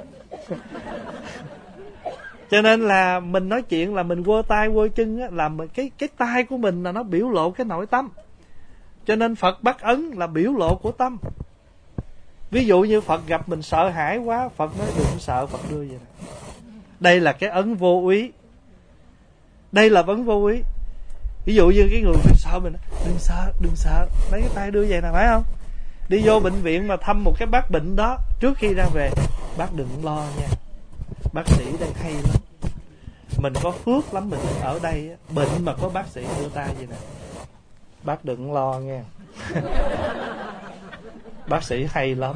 Cho nên là mình nói chuyện là mình quơ tay quơ chân á, là cái cái tay của mình là nó biểu lộ cái nội tâm. Cho nên Phật bắt ấn là biểu lộ của tâm. Ví dụ như Phật gặp mình sợ hãi quá, Phật nói đừng sợ, Phật đưa vậy nè. Đây là cái ấn vô úy. Đây là ấn vô úy. Ví dụ như cái người sợ mình, đừng sợ, đừng sợ, lấy cái tay đưa vậy nè, phải không? Đi vô bệnh viện mà thăm một cái bác bệnh đó, trước khi ra về, bác đừng lo nha, bác sĩ đây hay lắm, mình có phước lắm, mình ở đây bệnh mà có bác sĩ đưa tay vậy nè, bác đừng lo nha. Bác sĩ hay lắm.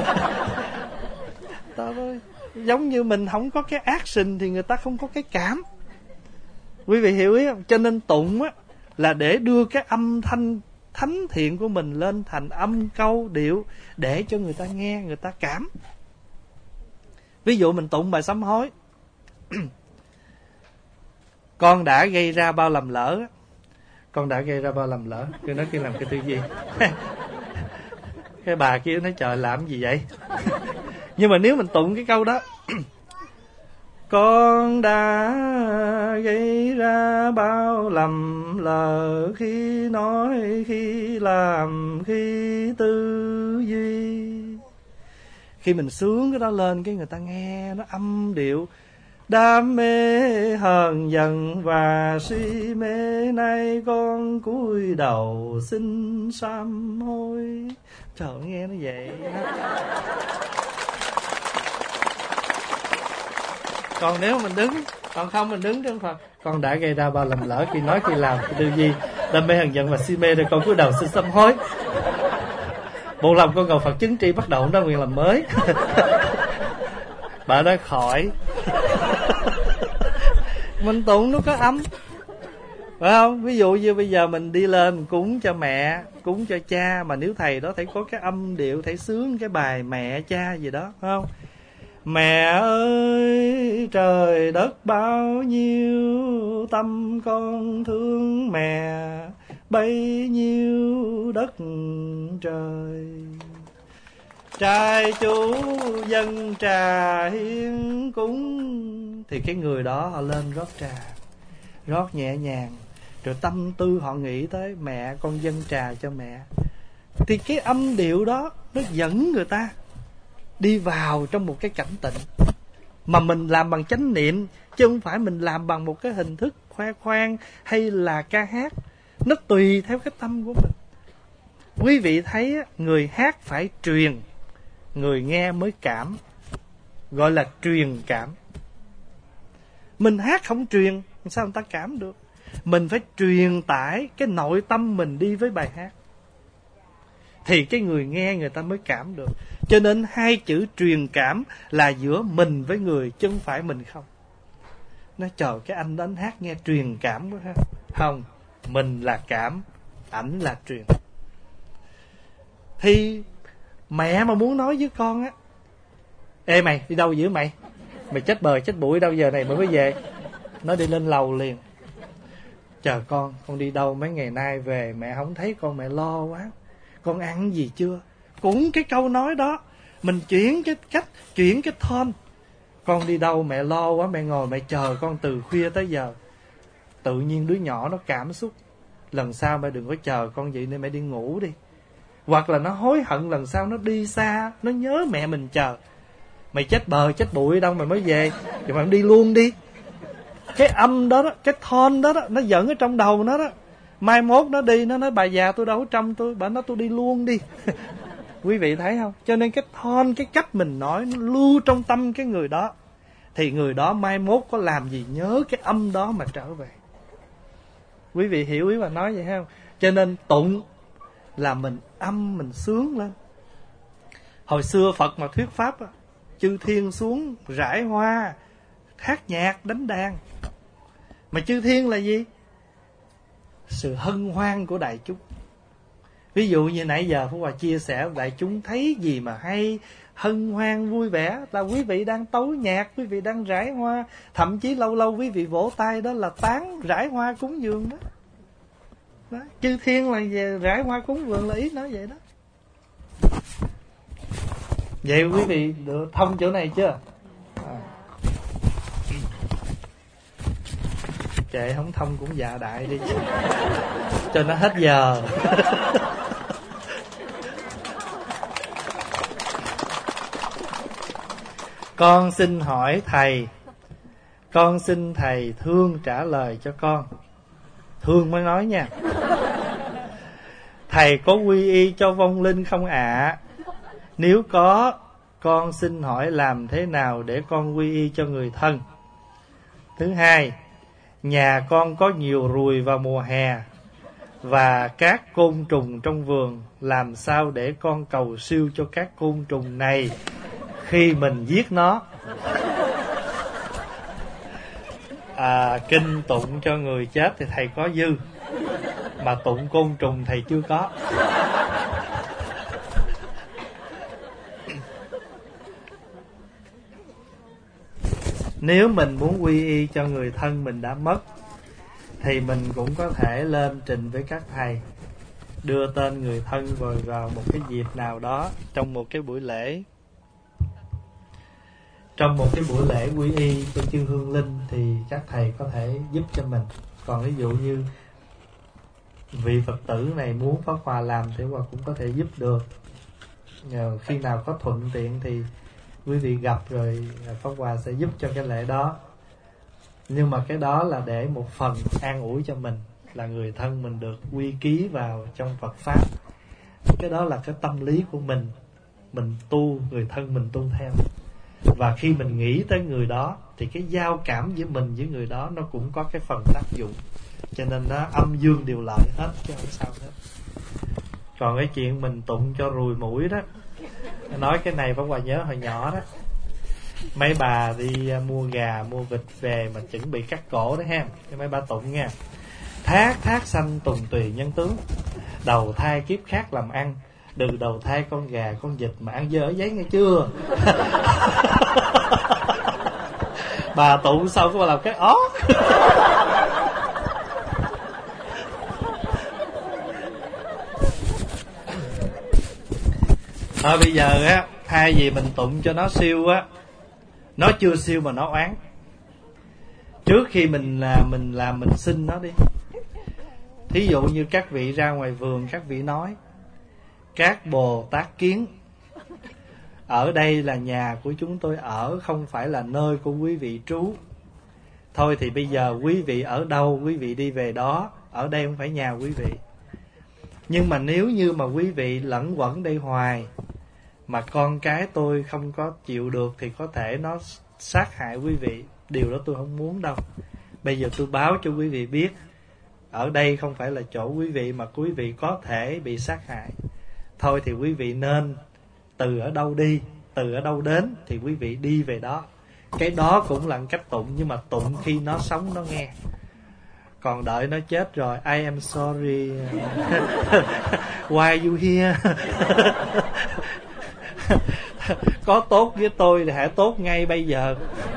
Ơi, giống như mình không có cái action thì người ta không có cái cảm. Quý vị hiểu ý không? Cho nên tụng á là để đưa cái âm thanh thánh thiện của mình lên thành âm câu điệu để cho người ta nghe, người ta cảm. Ví dụ mình tụng bài sám hối. Con đã gây ra bao lầm lỡ. Con đã gây ra bao lầm lỡ. Tôi nói kia làm cái tư gì? Cái bà kia nói trời làm gì vậy? Nhưng mà nếu mình tụng cái câu đó con đã gây ra bao lầm lỡ khi nói, khi làm, khi tư duy. Khi mình sướng cái đó lên, cái người ta nghe nó âm điệu đam mê hờn giận và si mê, nay con cúi đầu xin sám hối. Trời, nghe nó vậy đó. Còn nếu mình đứng, còn không mình đứng trên Phật, con đã gây ra bao lầm lỡ khi nói, khi làm, khi tư duy, đam mê hờn giận và si mê, rồi con cúi đầu xin sám hối. Một lòng con cầu Phật chứng tri, bắt đầu đó nguyện làm mới. Bà nói khỏi. Mình tụng nó có âm, phải không? Ví dụ như bây giờ mình đi lên cúng cho mẹ, cúng cho cha, mà nếu thầy đó thầy có cái âm điệu, thầy sướng cái bài mẹ cha gì đó, phải không? Mẹ ơi trời đất bao nhiêu, tâm con thương mẹ bấy nhiêu đất trời. Trai chủ dân trà hiến cúng, thì cái người đó họ lên rót trà, rót nhẹ nhàng, rồi tâm tư họ nghĩ tới mẹ, con dâng trà cho mẹ. Thì cái âm điệu đó nó dẫn người ta đi vào trong một cái cảnh tịnh. Mà mình làm bằng chánh niệm, chứ không phải mình làm bằng một cái hình thức khoe khoang hay là ca hát. Nó tùy theo cái tâm của mình. Quý vị thấy người hát phải truyền, người nghe mới cảm, gọi là truyền cảm. Mình hát không truyền, sao người ta cảm được? Mình phải truyền tải cái nội tâm mình đi với bài hát, thì cái người nghe người ta mới cảm được. Cho nên hai chữ truyền cảm là giữa mình với người, chứ không phải mình không. Nói trời, cái anh đến hát nghe truyền cảm quá ha. Không, mình là cảm, ảnh là truyền. Thì mẹ mà muốn nói với con á, ê mày đi đâu giữa mày, mày chết bờ chết bụi đâu giờ này mới mới về, nó đi lên lầu liền. Chờ con, con đi đâu mấy ngày nay về mẹ không thấy con, mẹ lo quá. Con ăn gì chưa? Cũng cái câu nói đó, mình chuyển cái cách, chuyển cái tone. Con đi đâu mẹ lo quá, mẹ ngồi mẹ chờ con từ khuya tới giờ. Tự nhiên đứa nhỏ nó cảm xúc, lần sau mẹ đừng có chờ con vậy nên mẹ đi ngủ đi. Hoặc là nó hối hận lần sau nó đi xa, nó nhớ mẹ mình chờ. Mày chết bờ chết bụi đâu mày mới về, thì mày đi luôn đi. Cái âm đó, đó cái tone đó, đó nó dẫn ở trong đầu nó đó. Mai mốt nó đi, nó nói bà già tôi đâu có trong tôi, bà nói tôi đi luôn đi. Quý vị thấy không? Cho nên cái tone, cái cách mình nói nó lưu trong tâm cái người đó, thì người đó mai mốt có làm gì nhớ cái âm đó mà trở về. Quý vị hiểu ý bà nói vậy không? Cho nên tụng là mình âm, mình sướng lên. Hồi xưa Phật mà thuyết pháp, chư thiên xuống rải hoa, hát nhạc, đánh đàn. Mà chư thiên là gì? Sự hân hoan của đại chúng. Ví dụ như nãy giờ Phú Hòa chia sẻ, đại chúng thấy gì mà hay, hân hoan vui vẻ, là quý vị đang tấu nhạc, quý vị đang rải hoa. Thậm chí lâu lâu quý vị vỗ tay, đó là tán rải hoa cúng dường đó. Đó, chư thiên là về rải hoa cúng dường, là ý nói vậy đó. Vậy quý vị được thông chỗ này chưa? À. Kệ không thông cũng dạ đại đi cho nó hết giờ. Con xin hỏi thầy, con xin thầy thương trả lời cho con. Thương mới nói nha. Thầy có quy y cho vong linh không ạ? À? Nếu có, con xin hỏi làm thế nào để con quy y cho người thân? Thứ hai, nhà con có nhiều ruồi vào mùa hè và các côn trùng trong vườn, làm sao để con cầu siêu cho các côn trùng này khi mình giết nó? À, kinh tụng cho người chết thì thầy có dư, mà tụng côn trùng thầy chưa có. Nếu mình muốn quy y cho người thân mình đã mất, thì mình cũng có thể lên trình với các thầy, đưa tên người thân vào, vào một cái dịp nào đó trong một cái buổi lễ. trong một cái buổi lễ quy y của chư hương linh thì các thầy có thể giúp cho mình. Còn ví dụ như vị Phật tử này muốn Pháp Hòa làm thì Pháp Hòa cũng có thể giúp được. Nhờ khi nào có thuận tiện thì quý vị gặp rồi Pháp Hòa sẽ giúp cho cái lễ đó. Nhưng mà cái đó là để một phần an ủi cho mình, là người thân mình được quy ký vào trong Phật Pháp. Cái đó là cái tâm lý của mình, mình tu, người thân mình tu theo. Và khi mình nghĩ tới người đó thì cái giao cảm giữa mình với người đó nó cũng có cái phần tác dụng. Cho nên nó âm dương đều lợi hết, chứ không sao hết. Còn cái chuyện mình tụng cho rùi mũi đó, nói cái này Pháp Hòa nhớ hồi nhỏ đó, mấy bà đi mua gà mua vịt về mà chuẩn bị cắt cổ đó ha, cái mấy bà tụng nha: thác thác sanh tùng tùy nhân tướng, đầu thai kiếp khác làm ăn, đừng đầu thai con gà con vịt mà ăn dơ giấy nghe chưa. Bà tụng xong có bà làm cái ó. Thôi bây giờ á, thay vì mình tụng cho nó siêu á, nó chưa siêu mà nó oán, trước khi mình làm mình làm mình xin nó đi. Thí dụ như các vị ra ngoài vườn, các vị nói: các Bồ Tát kiến, ở đây là nhà của chúng tôi ở, không phải là nơi của quý vị trú. Thôi thì bây giờ quý vị ở đâu, quý vị đi về đó, ở đây không phải nhà quý vị. Nhưng mà nếu như mà quý vị lẫn quẩn đây hoài, mà con cái tôi không có chịu được thì có thể nó sát hại quý vị. Điều đó tôi không muốn đâu. Bây giờ tôi báo cho quý vị biết, ở đây không phải là chỗ quý vị mà quý vị có thể bị sát hại. Thôi thì quý vị nên từ ở đâu đi, từ ở đâu đến thì quý vị đi về đó. Cái đó cũng là cách tụng, nhưng mà tụng khi nó sống nó nghe. Còn đợi nó chết rồi, I am sorry, why you here? Có tốt với tôi thì hãy tốt ngay bây giờ.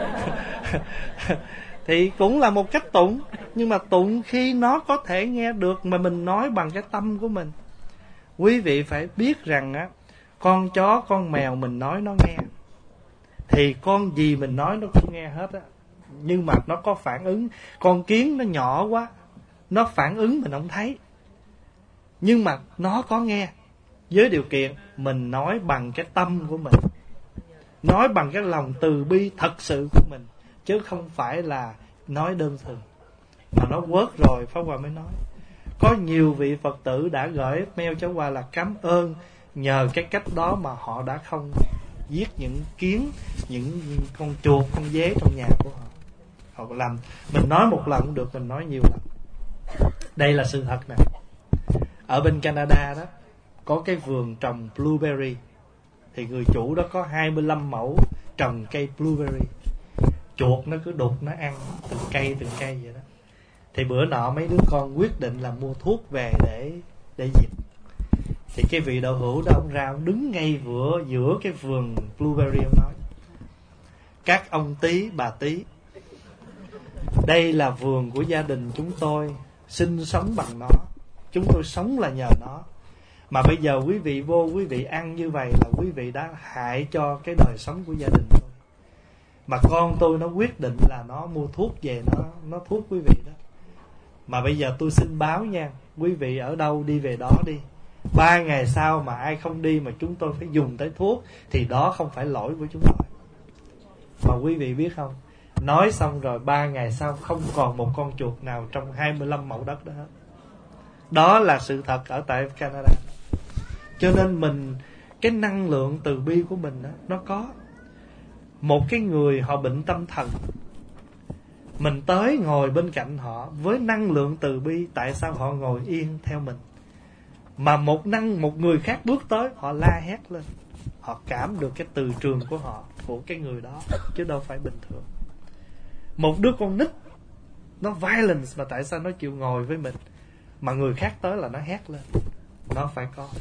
Thì cũng là một cách tụng, nhưng mà tụng khi nó có thể nghe được, mà mình nói bằng cái tâm của mình. Quý vị phải biết rằng á, con chó con mèo mình nói nó nghe, thì con gì mình nói nó cũng nghe hết á. Nhưng mà nó có phản ứng. Con kiến nó nhỏ quá, nó phản ứng mình không thấy, nhưng mà nó có nghe. Với điều kiện mình nói bằng cái tâm của mình, nói bằng cái lòng từ bi thật sự của mình, chứ không phải là nói đơn thuần. Mà nó quớt rồi Pháp Hòa mới nói. Có nhiều vị Phật tử đã gửi mail cho Hòa là cảm ơn, nhờ cái cách đó mà họ đã không giết những kiến, những con chuột, con dế trong nhà của họ. Họ làm, mình nói một lần cũng được, mình nói nhiều lần. Đây là sự thật nè. Ở bên Canada đó, có cái vườn trồng blueberry, thì người chủ đó có hai mươi lăm mẫu trồng cây blueberry. Chuột nó cứ đục nó ăn từng cây từng cây vậy đó. Thì bữa nọ mấy đứa con quyết định là mua thuốc về để để diệt. Thì cái vị đạo hữu đó, ông ra ông đứng ngay vừa giữa cái vườn blueberry, ông nói: các ông tí bà tí, đây là vườn của gia đình chúng tôi, sinh sống bằng nó, chúng tôi sống là nhờ nó. Mà bây giờ quý vị vô, quý vị ăn như vậy là quý vị đã hại cho cái đời sống của gia đình tôi. Mà con tôi nó quyết định là nó mua thuốc về, nó nó thuốc quý vị đó. Mà bây giờ tôi xin báo nha, quý vị ở đâu đi về đó đi. Ba ngày sau mà ai không đi mà chúng tôi phải dùng tới thuốc, thì đó không phải lỗi của chúng tôi. Mà quý vị biết không, nói xong rồi ba ngày sau không còn một con chuột nào trong hai mươi lăm mẫu đất đó hết. Đó là sự thật ở tại Canada. Cho nên mình, cái năng lượng từ bi của mình đó, nó có. Một cái người họ bệnh tâm thần, mình tới ngồi bên cạnh họ với năng lượng từ bi, tại sao họ ngồi yên theo mình? Mà một năng một người khác bước tới, họ la hét lên, họ cảm được cái từ trường của họ, của cái người đó, chứ đâu phải bình thường. Một đứa con nít nó violence, mà tại sao nó chịu ngồi với mình, mà người khác tới là nó hét lên? Nó phải có.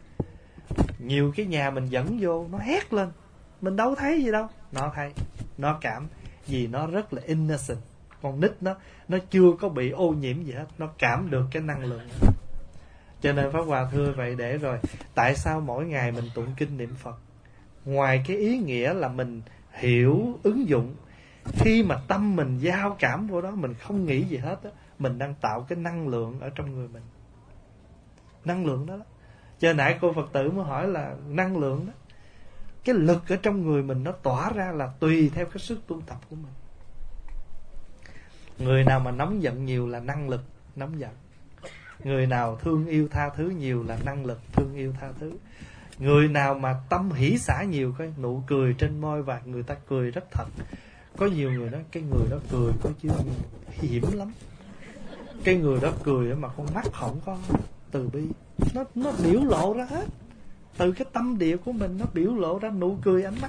Nhiều cái nhà mình dẫn vô, nó hét lên, mình đâu thấy gì đâu, nó thấy, nó cảm, vì nó rất là innocent. Con nít nó nó chưa có bị ô nhiễm gì hết, nó cảm được cái năng lượng đó. Cho nên Pháp Hòa thưa vậy để rồi, tại sao mỗi ngày mình tụng kinh niệm Phật? Ngoài cái ý nghĩa là mình hiểu, ứng dụng. Khi mà tâm mình giao cảm vô đó, mình không nghĩ gì hết đó, mình đang tạo cái năng lượng ở trong người mình. Năng lượng đó, đó. Cho nãy cô Phật tử mới hỏi là năng lượng đó, cái lực ở trong người mình nó tỏa ra là tùy theo cái sức tu tập của mình. Người nào mà nóng giận nhiều là năng lực nóng giận. Người nào thương yêu tha thứ nhiều là năng lực thương yêu tha thứ. Người nào mà tâm hỷ xả nhiều, cái nụ cười trên môi và người ta cười rất thật. Có nhiều người đó, cái người đó cười có chứ hiểm lắm. Cái người đó cười mà con mắt không có từ bi. Nó, nó biểu lộ ra hết. Từ cái tâm địa của mình nó biểu lộ ra nụ cười ánh mắt.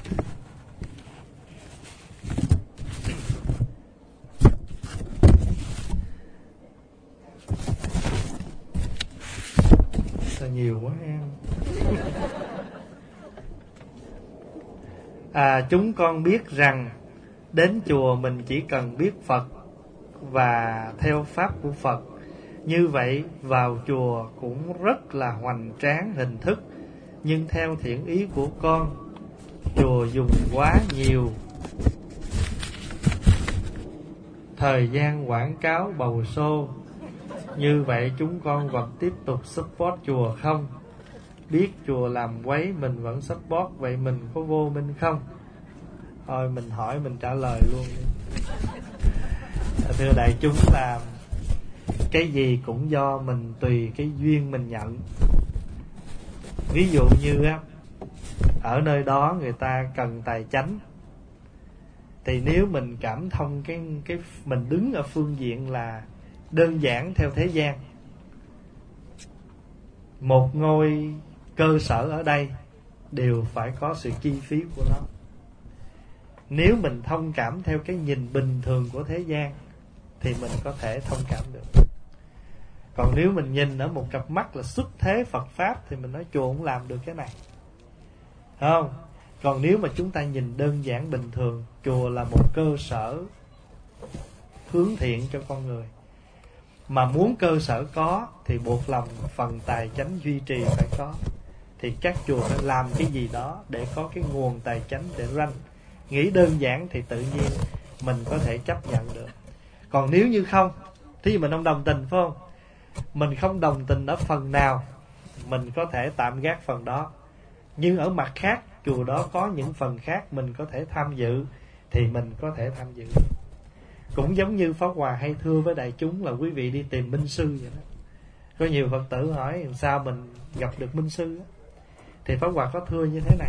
Sao nhiều quá em. À, chúng con biết rằng đến chùa mình chỉ cần biết Phật và theo pháp của Phật. Như vậy vào chùa cũng rất là hoành tráng hình thức. Nhưng theo thiện ý của con, chùa dùng quá nhiều thời gian quảng cáo bầu xô. Như vậy chúng con vẫn tiếp tục support chùa không? Biết chùa làm quấy mình vẫn support, vậy mình có vô minh không? Thôi mình hỏi mình trả lời luôn. Thưa đại chúng, là cái gì cũng do mình tùy cái duyên mình nhận. Ví dụ như á, ở nơi đó người ta cần tài chánh, thì nếu mình cảm thông cái cái mình đứng ở phương diện là đơn giản theo thế gian, một ngôi cơ sở ở đây đều phải có sự chi phí của nó. Nếu mình thông cảm theo cái nhìn bình thường của thế gian thì mình có thể thông cảm được. Còn nếu mình nhìn ở một cặp mắt là xuất thế Phật Pháp thì mình nói chùa cũng làm được cái này, không? Còn nếu mà chúng ta nhìn đơn giản bình thường, chùa là một cơ sở hướng thiện cho con người. Mà muốn cơ sở có thì buộc lòng phần tài chánh duy trì phải có. Thì các chùa phải làm cái gì đó để có cái nguồn tài chánh để ranh. Nghĩ đơn giản thì tự nhiên mình có thể chấp nhận được. Còn nếu như không, thì mình không đồng tình phải không? Mình không đồng tình ở phần nào, mình có thể tạm gác phần đó. Nhưng ở mặt khác, chùa đó có những phần khác mình có thể tham dự, thì mình có thể tham dự. Cũng giống như Pháp Hòa hay thưa với đại chúng là quý vị đi tìm minh sư vậy đó. Có nhiều Phật tử hỏi làm sao mình gặp được minh sư đó. Thì Pháp Hòa có thưa như thế này: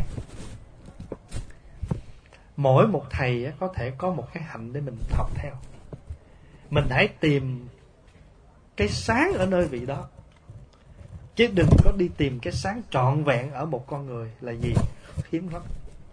mỗi một thầy có thể có một cái hạnh để mình học theo. Mình hãy tìm cái sáng ở nơi vị đó, chứ đừng có đi tìm cái sáng trọn vẹn ở một con người. Là gì? Hiếm lắm.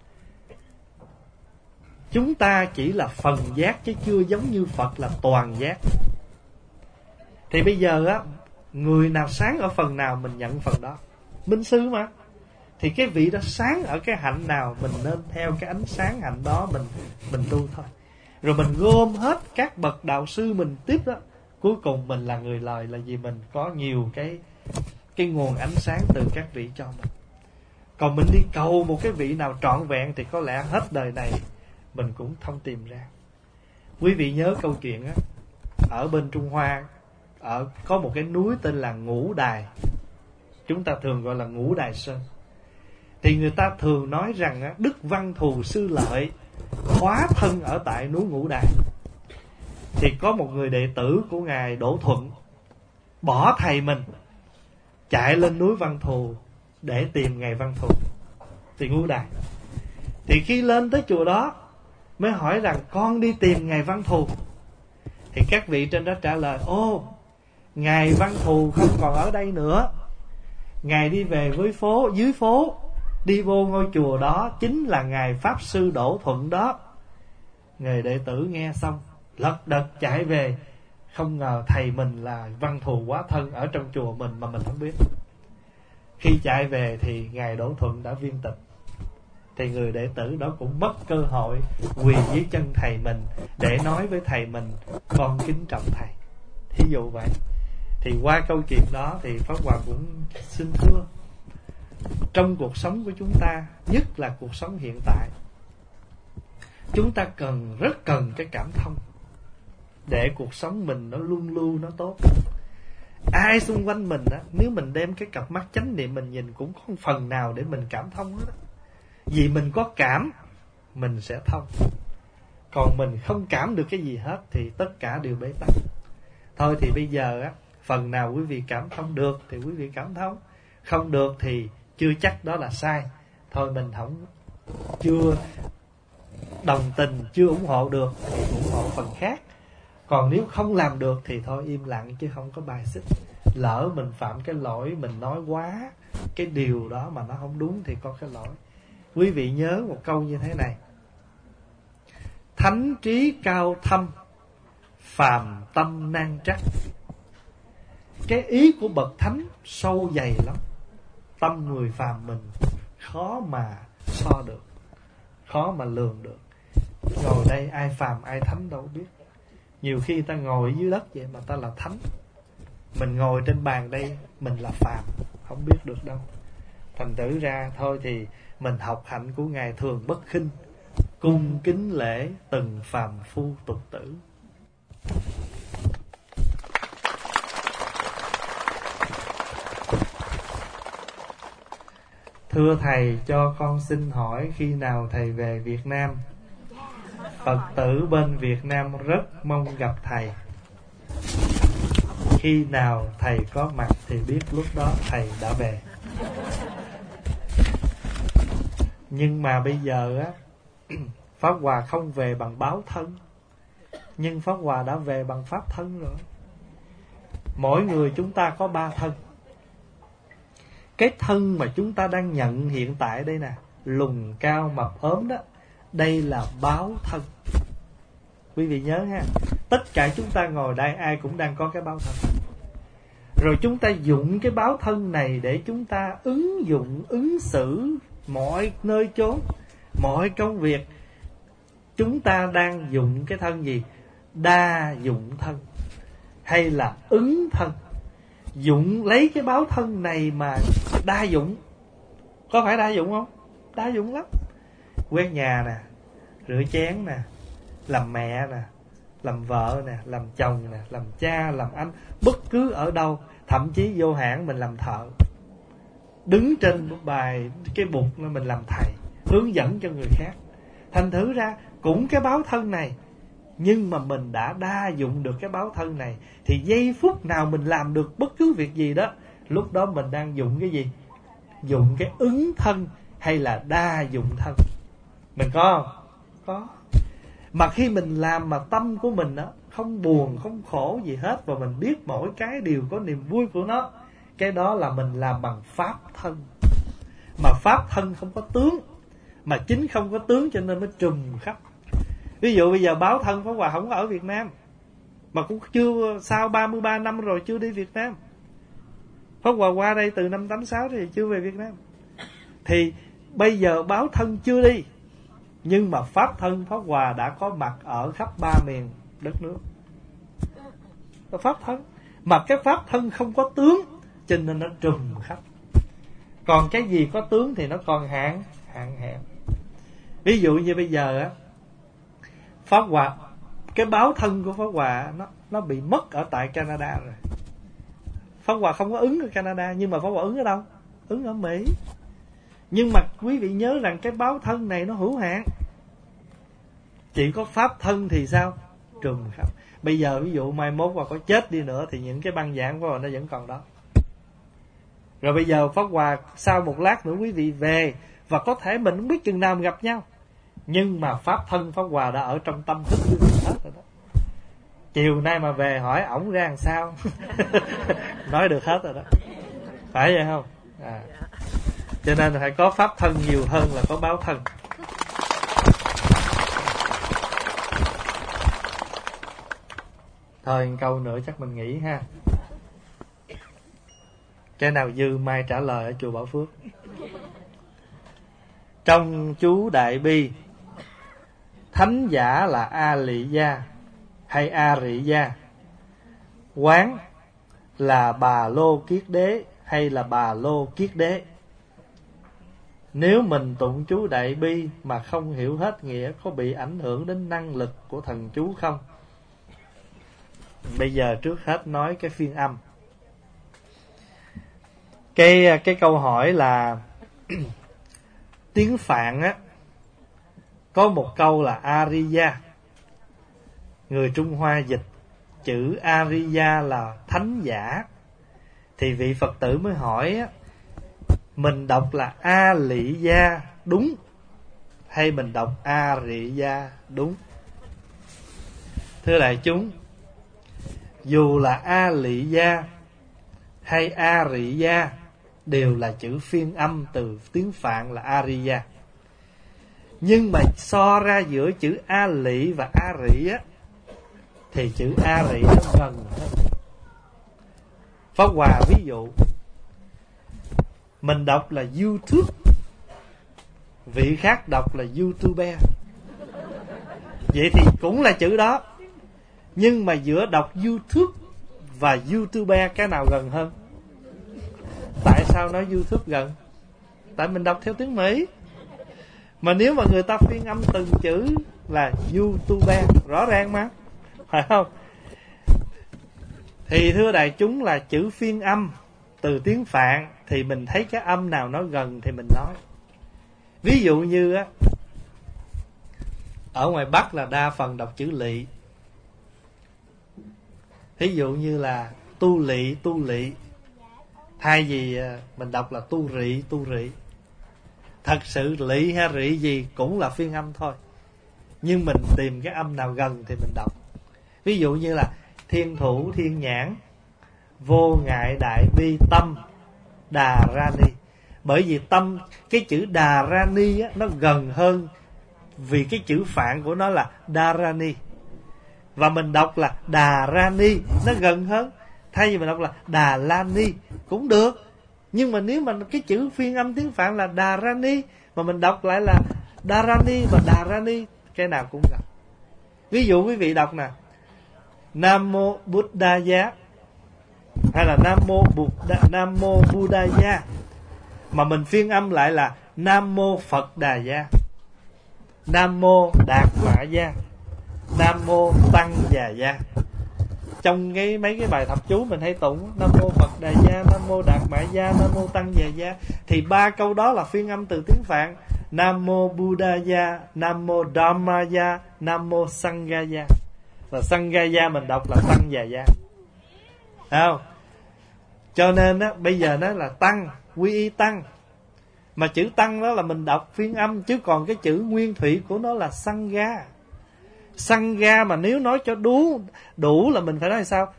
Chúng ta chỉ là phần giác chứ chưa giống như Phật là toàn giác. Thì bây giờ á, người nào sáng ở phần nào mình nhận phần đó. Minh sư mà, thì cái vị đó sáng ở cái hạnh nào mình nên theo cái ánh sáng hạnh đó mình mình tu thôi. Rồi mình gom hết các bậc đạo sư mình tiếp đó, cuối cùng mình là người lời. Là vì mình có nhiều cái cái nguồn ánh sáng từ các vị cho mình. Còn mình đi cầu một cái vị nào trọn vẹn thì có lẽ hết đời này mình cũng không tìm ra. Quý vị nhớ câu chuyện á, ở bên Trung Hoa, ở có một cái núi tên là Ngũ Đài, chúng ta thường gọi là Ngũ Đài Sơn. Thì người ta thường nói rằng á, Đức Văn Thù Sư Lợi hóa thân ở tại núi Ngũ Đài. Thì có một người đệ tử của ngài Đỗ Thuận bỏ thầy mình chạy lên núi Văn Thù để tìm ngài Văn Thù thì Ngũ Đài. Thì khi lên tới chùa đó mới hỏi rằng con đi tìm ngài Văn Thù. Thì các vị trên đó trả lời: ô, ngài Văn Thù không còn ở đây nữa, ngài đi về với phố dưới phố, đi vô ngôi chùa đó chính là ngài Pháp Sư Đỗ Thuận đó. Người đệ tử nghe xong lật đật chạy về, không ngờ thầy mình là Văn Thù hóa thân ở trong chùa mình mà mình không biết. Khi chạy về thì ngài Đỗ Thuận đã viên tịch. Thì người đệ tử đó cũng mất cơ hội quỳ dưới chân thầy mình để nói với thầy mình: con kính trọng thầy. Thí dụ vậy. Thì qua câu chuyện đó thì Pháp Hòa cũng xin thưa, trong cuộc sống của chúng ta, nhất là cuộc sống hiện tại, chúng ta cần, rất cần cái cảm thông để cuộc sống mình nó luôn luôn nó tốt. Ai xung quanh mình á, nếu mình đem cái cặp mắt chánh niệm mình nhìn cũng có phần nào để mình cảm thông hết á. Vì mình có cảm, mình sẽ thông. Còn mình không cảm được cái gì hết thì tất cả đều bế tắc. Thôi thì bây giờ á, phần nào quý vị cảm thông được thì quý vị cảm thông, không được thì chưa chắc đó là sai. Thôi mình không, chưa đồng tình, chưa ủng hộ được thì ủng hộ phần khác. Còn nếu không làm được thì thôi im lặng chứ không có bài xích. Lỡ mình phạm cái lỗi, mình nói quá cái điều đó mà nó không đúng thì có cái lỗi. Quý vị nhớ một câu như thế này: thánh trí cao thâm, phàm tâm nan trắc. Cái ý của bậc thánh sâu dày lắm, tâm người phàm mình khó mà so được, khó mà lường được. Ngồi đây ai phàm ai thánh đâu biết. Nhiều khi ta ngồi dưới đất vậy mà ta là thánh, mình ngồi trên bàn đây mình là phàm, không biết được đâu. Thành thử ra thôi thì mình học hạnh của Ngài Thường Bất Khinh, cung kính lễ từng phàm phu tục tử. Thưa Thầy, cho con xin hỏi khi nào Thầy về Việt Nam? Phật tử bên Việt Nam rất mong gặp Thầy. Khi nào Thầy có mặt thì biết lúc đó Thầy đã về. Nhưng mà bây giờ á, Pháp Hòa không về bằng báo thân, nhưng Pháp Hòa đã về bằng pháp thân rồi. Mỗi người chúng ta có ba thân. Cái thân mà chúng ta đang nhận hiện tại đây nè, lùn cao mập ốm đó, đây là báo thân. Quý vị nhớ ha, tất cả chúng ta ngồi đây ai cũng đang có cái báo thân. Rồi chúng ta dụng cái báo thân này để chúng ta ứng dụng, ứng xử mọi nơi chốn, mọi công việc. Chúng ta đang dụng cái thân gì? Đa dụng thân hay là ứng thân? Dụng lấy cái báo thân này mà đa dụng. Có phải đa dụng không? Đa dụng lắm. Quét nhà nè, rửa chén nè, làm mẹ nè, làm vợ nè, làm chồng nè, làm cha, làm anh, bất cứ ở đâu. Thậm chí vô hãng mình làm thợ, đứng trên bài cái bục mình làm thầy, hướng dẫn cho người khác. Thành thử ra cũng cái báo thân này, nhưng mà mình đã đa dụng được cái báo thân này, thì giây phút nào mình làm được bất cứ việc gì đó, lúc đó mình đang dụng cái gì? Dụng cái ứng thân hay là đa dụng thân? Mình có không? Có. Mà khi mình làm mà tâm của mình đó không buồn, không khổ gì hết, và mình biết mỗi cái đều có niềm vui của nó, cái đó là mình làm bằng pháp thân. Mà pháp thân không có tướng, mà chính không có tướng cho nên nó trùm khắp. Ví dụ bây giờ báo thân Pháp Hòa không có ở Việt Nam, mà cũng chưa, sau ba mươi ba năm rồi chưa đi Việt Nam. Pháp Hòa qua đây từ năm tám sáu thì chưa về Việt Nam. Thì bây giờ báo thân chưa đi, nhưng mà pháp thân Pháp Hòa đã có mặt ở khắp ba miền đất nước. Pháp thân, mà cái pháp thân không có tướng cho nên nó trùm khắp. Còn cái gì có tướng thì nó còn hạn hạn hẹp. Ví dụ như bây giờ á, Pháp Hòa, cái báo thân của Pháp Hòa nó nó bị mất ở tại Canada rồi. Pháp Hòa không có ứng ở Canada, nhưng mà Pháp Hòa ứng ở đâu? Ứng ở Mỹ. Nhưng mà quý vị nhớ rằng cái báo thân này nó hữu hạn. Chỉ có pháp thân thì sao? Trùm khắp. Bây giờ ví dụ mai mốt Hòa có chết đi nữa thì những cái băng giảng của Hòa nó vẫn còn đó. Rồi bây giờ Pháp Hòa sau một lát nữa quý vị về, và có thể mình không biết chừng nào mình gặp nhau, nhưng mà pháp thân Pháp Hòa đã ở trong tâm thức của mình hết rồi đó. Chiều nay mà về hỏi ổng ra làm sao nói được hết rồi đó. Phải vậy không? À. Cho nên phải có pháp thân nhiều hơn là có báo thân. Thôi một câu nữa chắc mình nghỉ ha. Cái nào dư mai trả lời ở chùa Bảo Phước. Trong chú Đại Bi, thánh giả là A Lị Gia hay A Rị Gia, quán là Bà Lô Kiết Đế hay là Bà Lô Kiết Đế. Nếu mình tụng chú Đại Bi mà không hiểu hết nghĩa, có bị ảnh hưởng đến năng lực của thần chú không? Bây giờ trước hết nói cái phiên âm. Cái cái câu hỏi là tiếng Phạn á, có một câu là Ariya. Người Trung Hoa dịch chữ Ariya là thánh giả. Thì vị Phật tử mới hỏi á, mình đọc là A Lị Gia đúng hay mình đọc A Rị Gia đúng? Thưa đại chúng, dù là A Lị Gia hay A Rị Gia đều là chữ phiên âm từ tiếng Phạn là Ariya. Nhưng mà so ra giữa chữ A Lị và A Rị á, thì chữ A Rị nó gần hơn. Pháp Hòa ví dụ, mình đọc là YouTube, vị khác đọc là YouTuber. Vậy thì cũng là chữ đó, nhưng mà giữa đọc YouTube và YouTuber cái nào gần hơn? Tại sao nói YouTube gần? Tại mình đọc theo tiếng Mỹ. Mà nếu mà người ta phiên âm từng chữ là YouTuber, rõ ràng mà, phải không? Thì thưa đại chúng, là chữ phiên âm từ tiếng Phạn thì mình thấy cái âm nào nó gần thì mình nói. Ví dụ như á, ở ngoài Bắc là đa phần đọc chữ lị. Ví dụ như là tu lị, tu lị, thay vì mình đọc là tu rị, tu rị. Thật sự lị hay rị gì cũng là phiên âm thôi, nhưng mình tìm cái âm nào gần thì mình đọc. Ví dụ như là thiên thủ, thiên nhãn, vô ngại đại bi tâm đà ra ni. Bởi vì tâm, cái chữ đà ra ni á, nó gần hơn, vì cái chữ Phạn của nó là đà ra ni, và mình đọc là đà ra ni, nó gần hơn. Thay vì mình đọc là đà la ni cũng được, nhưng mà nếu mà cái chữ phiên âm tiếng Phạn là đà ra ni mà mình đọc lại là đà ra ni và đà ra ni, cái nào cũng gần. Ví dụ quý vị đọc nè, Nam mô Buddhaya hay là Nam mô Buddha, Nam mô Buddhaya, mà mình phiên âm lại là Nam mô Phật Đà Gia, Nam mô Đạt Mã Gia, Nam mô Tăng Già Gia. Trong cái mấy cái bài thập chú mình hay tụng Nam mô Phật Đà Gia, Nam mô Đạt Mã Gia, Nam mô Tăng Già Gia, thì ba câu đó là phiên âm từ tiếng Phạn. Nam mô Buddhaya, Nam mô Dhammaya, Nam mô Sanghaya. Và Sanghaya mình đọc là Tăng Già Gia, không? Cho nên á, bây giờ nó là tăng, quy y tăng. Mà chữ tăng đó là mình đọc phiên âm, chứ còn cái chữ nguyên thủy của nó là Sangha. Sangha mà nếu nói cho đủ đủ là mình phải nói sao?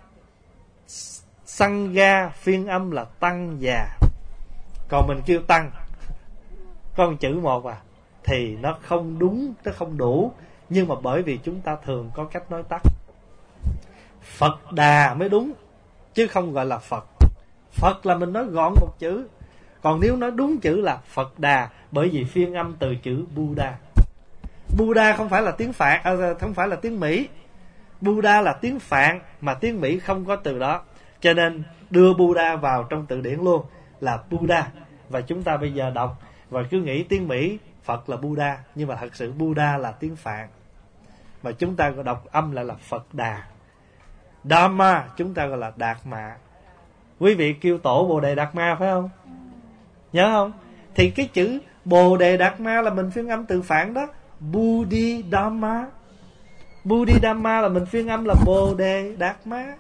Sangha phiên âm là tăng già. Còn mình kêu tăng, có một chữ một à, thì nó không đúng, nó không đủ. Nhưng mà bởi vì chúng ta thường có cách nói tắt. Phật Đà mới đúng, chứ không gọi là Phật. Phật là mình nói gọn một chữ. Còn nếu nói đúng chữ là Phật Đà, bởi vì phiên âm từ chữ Buddha. Buddha không phải là tiếng Phạn, à, không phải là tiếng Mỹ. Buddha là tiếng Phạn, mà tiếng Mỹ không có từ đó. Cho nên đưa Buddha vào trong từ điển luôn là Buddha. Và chúng ta bây giờ đọc và cứ nghĩ tiếng Mỹ Phật là Buddha, nhưng mà thật sự Buddha là tiếng Phạn. Mà chúng ta gọi đọc âm lại là Phật Đà. Dhamma chúng ta gọi là Đạt Mạ. Quý vị kêu tổ Bồ Đề Đạt Ma phải không? Nhớ không? Thì cái chữ Bồ Đề Đạt Ma là mình phiên âm từ Phạn đó, Buddhi Dhamma. Buddhi Dhamma là mình phiên âm là Bồ Đề Đạt Ma.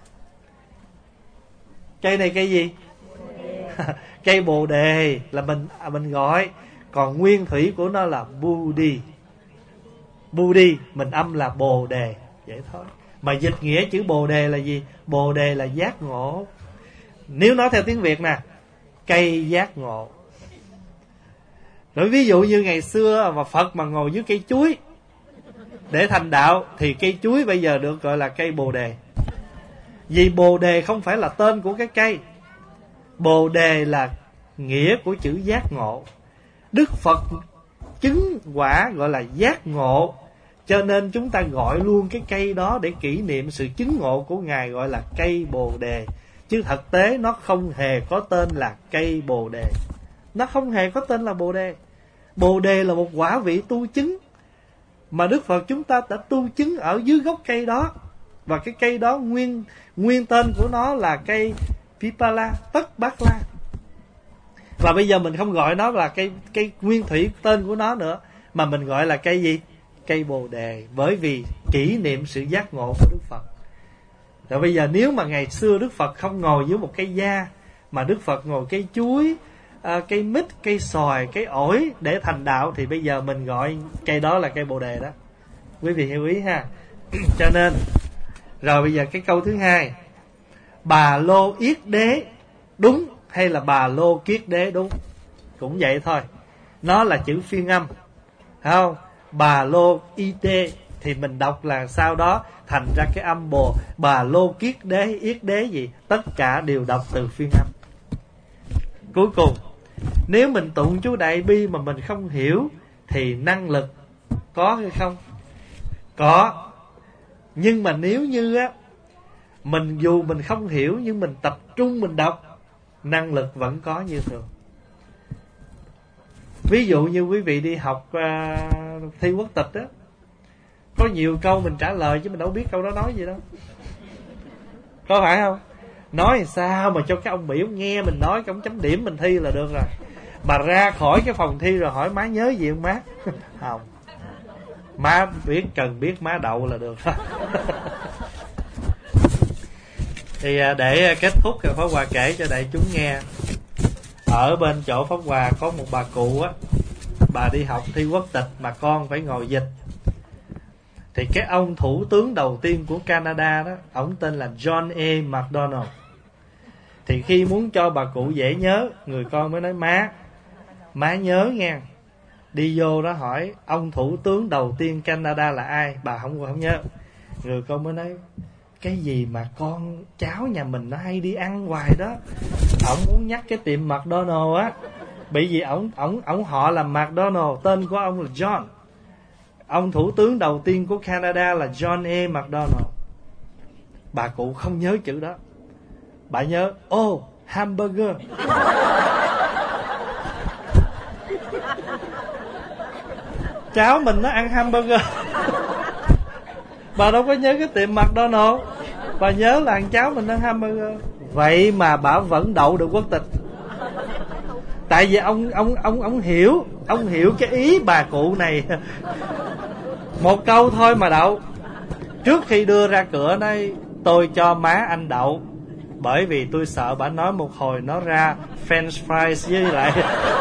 Cây này cây gì? Cây Bồ Đề là mình à, mình gọi, còn nguyên thủy của nó là Buddhi. Buddhi mình âm là Bồ Đề, vậy thôi. Mà dịch nghĩa chữ Bồ Đề là gì? Bồ Đề là giác ngộ. Nếu nói theo tiếng Việt nè, cây giác ngộ. Rồi ví dụ như ngày xưa mà Phật mà ngồi dưới cây chuối để thành đạo, thì cây chuối bây giờ được gọi là cây Bồ Đề. Vì Bồ Đề không phải là tên của cái cây. Bồ Đề là nghĩa của chữ giác ngộ. Đức Phật chứng quả gọi là giác ngộ, cho nên chúng ta gọi luôn cái cây đó để kỷ niệm sự chứng ngộ của Ngài, gọi là cây Bồ Đề. Chứ thực tế nó không hề có tên là cây Bồ Đề. Nó không hề có tên là Bồ Đề. Bồ đề là một quả vị tu chứng, mà Đức Phật chúng ta đã tu chứng ở dưới gốc cây đó. Và cái cây đó nguyên nguyên tên của nó là cây Pipala, Tất Bát La. Và bây giờ mình không gọi nó là cây cây nguyên thủy tên của nó nữa, mà mình gọi là cây gì? Cây Bồ đề, bởi vì kỷ niệm sự giác ngộ của Đức Phật. Rồi bây giờ nếu mà ngày xưa Đức Phật không ngồi dưới một cây da, mà Đức Phật ngồi cây chuối, à, cây mít, cây xoài, cây ổi để thành đạo, thì bây giờ mình gọi cây đó là cây Bồ đề đó. Quý vị hiểu ý ha. Cho nên rồi bây giờ cái câu thứ hai, Bà Lô Yết Đế đúng hay là Bà Lô Kiết Đế đúng? Cũng vậy thôi, nó là chữ phiên âm, phải không? Bà Lô Y Tê thì mình đọc là sau đó thành ra cái âm bồ. Bà Lô Kiết Đế, Yết Đế gì, tất cả đều đọc từ phiên âm. Cuối cùng, nếu mình tụng chú Đại Bi mà mình không hiểu thì năng lực có hay không? Có. Nhưng mà nếu như á, mình dù mình không hiểu nhưng mình tập trung mình đọc, năng lực vẫn có như thường. Ví dụ như quý vị đi học uh, thi quốc tịch á, có nhiều câu mình trả lời chứ mình đâu biết câu đó nói gì đâu, có phải không? Nói thì sao mà cho cái ông Mỹ ông nghe mình nói, cái ông chấm điểm mình thi là được rồi. Mà ra khỏi cái phòng thi rồi hỏi má nhớ gì không má? Không. Má biết, cần biết má đậu là được rồi. Thì để kết thúc thì Pháp Hòa kể cho đại chúng nghe. Ở bên chỗ Pháp Hòa có một bà cụ á, bà đi học thi quốc tịch mà con phải ngồi dịch. Thì cái ông thủ tướng đầu tiên của Canada đó, ông tên là John A. Macdonald. Thì khi muốn cho bà cụ dễ nhớ, người con mới nói má, má nhớ nghe. Đi vô đó hỏi ông thủ tướng đầu tiên Canada là ai, bà không không nhớ. Người con mới nói cái gì mà con cháu nhà mình nó hay đi ăn hoài đó. Ông muốn nhắc cái tiệm McDonald á, bởi vì ổng ổng ổng họ là McDonald, tên của ông là John. Ông thủ tướng đầu tiên của Canada là John A. Macdonald. Bà cụ không nhớ chữ đó. Bà nhớ oh hamburger. Cháu mình nó ăn hamburger. Bà đâu có nhớ cái tiệm McDonald. Bà nhớ là thằng cháu mình ăn hamburger. Vậy mà bà vẫn đậu được quốc tịch. Tại vì ông ông ông ông hiểu, ông hiểu cái ý bà cụ này. Một câu thôi mà đậu. Trước khi đưa ra cửa nói tôi cho má anh đậu, bởi vì tôi sợ bà nói một hồi nó ra French fries với lại.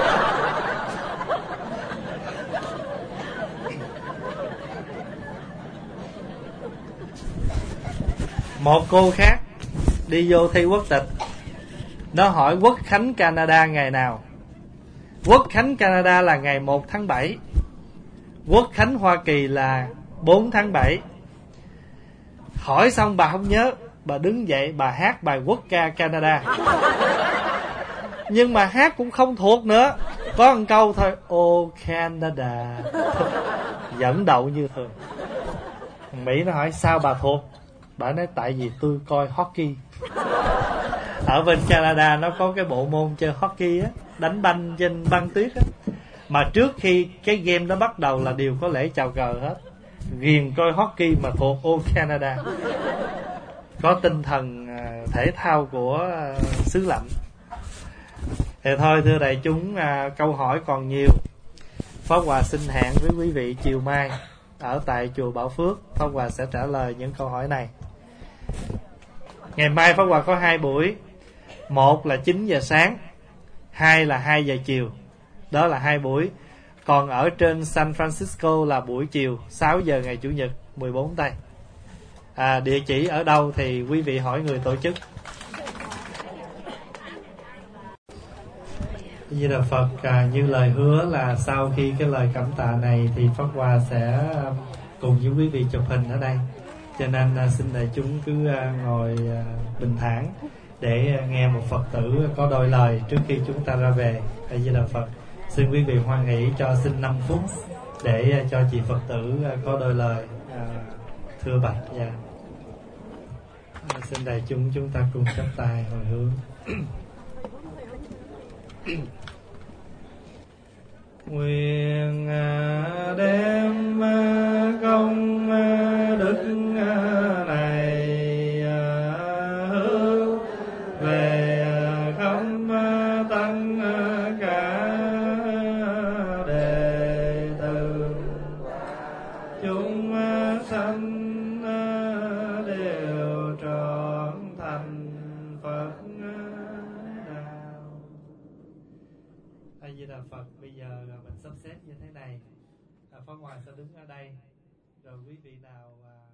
Một cô khác đi vô thi quốc tịch, nó hỏi Quốc khánh Canada ngày nào. Quốc khánh Canada là ngày một tháng bảy, Quốc khánh Hoa Kỳ là bốn tháng bảy. Hỏi xong bà không nhớ, bà đứng dậy bà hát bài quốc ca Canada. Nhưng mà hát cũng không thuộc nữa, có một câu thôi, Oh Canada. Vẫn đậu như thường. Mỹ nó hỏi sao bà thuộc, bà nói tại vì tôi coi hockey. Ở bên Canada nó có cái bộ môn chơi hockey á, đánh banh trên băng tuyết á. Mà trước khi cái game đó bắt đầu là đều có lễ chào cờ hết. Ghiền coi hockey mà thuộc Oh Canada. Có tinh thần thể thao của xứ lạnh. Thì thôi thưa đại chúng, câu hỏi còn nhiều. Pháp Hòa xin hẹn với quý vị chiều mai ở tại chùa Bảo Phước. Pháp Hòa sẽ trả lời những câu hỏi này. Ngày mai Pháp Hòa có hai buổi. Một là chín giờ sáng, hai là hai giờ chiều. Đó là hai buổi. Còn ở trên San Francisco là buổi chiều sáu giờ ngày Chủ nhật mười bốn tây. À, địa chỉ ở đâu thì quý vị hỏi người tổ chức. Như là Phật, à, như lời hứa là sau khi cái lời cảm tạ này thì Pháp Hòa sẽ cùng với quý vị chụp hình ở đây. Cho nên à, xin đại chúng cứ à, ngồi à, bình thản để à, nghe một Phật tử có đôi lời trước khi chúng ta ra về. A Di Đà Phật. Xin quý vị hoan hỷ cho xin năm phút để à, cho chị Phật tử à, có đôi lời à, thưa bạch. Yeah. À, xin đại chúng chúng ta cùng chắp tay hồi hướng. Nguyện đem công đức này hướng về khắp tăng cả đệ tử chúng sanh đều trọn thành Phật đạo. A Di Đà Phật. Bây giờ mình sắp xếp như thế này, Pháp Hòa sẽ đứng ở đây, rồi quý vị nào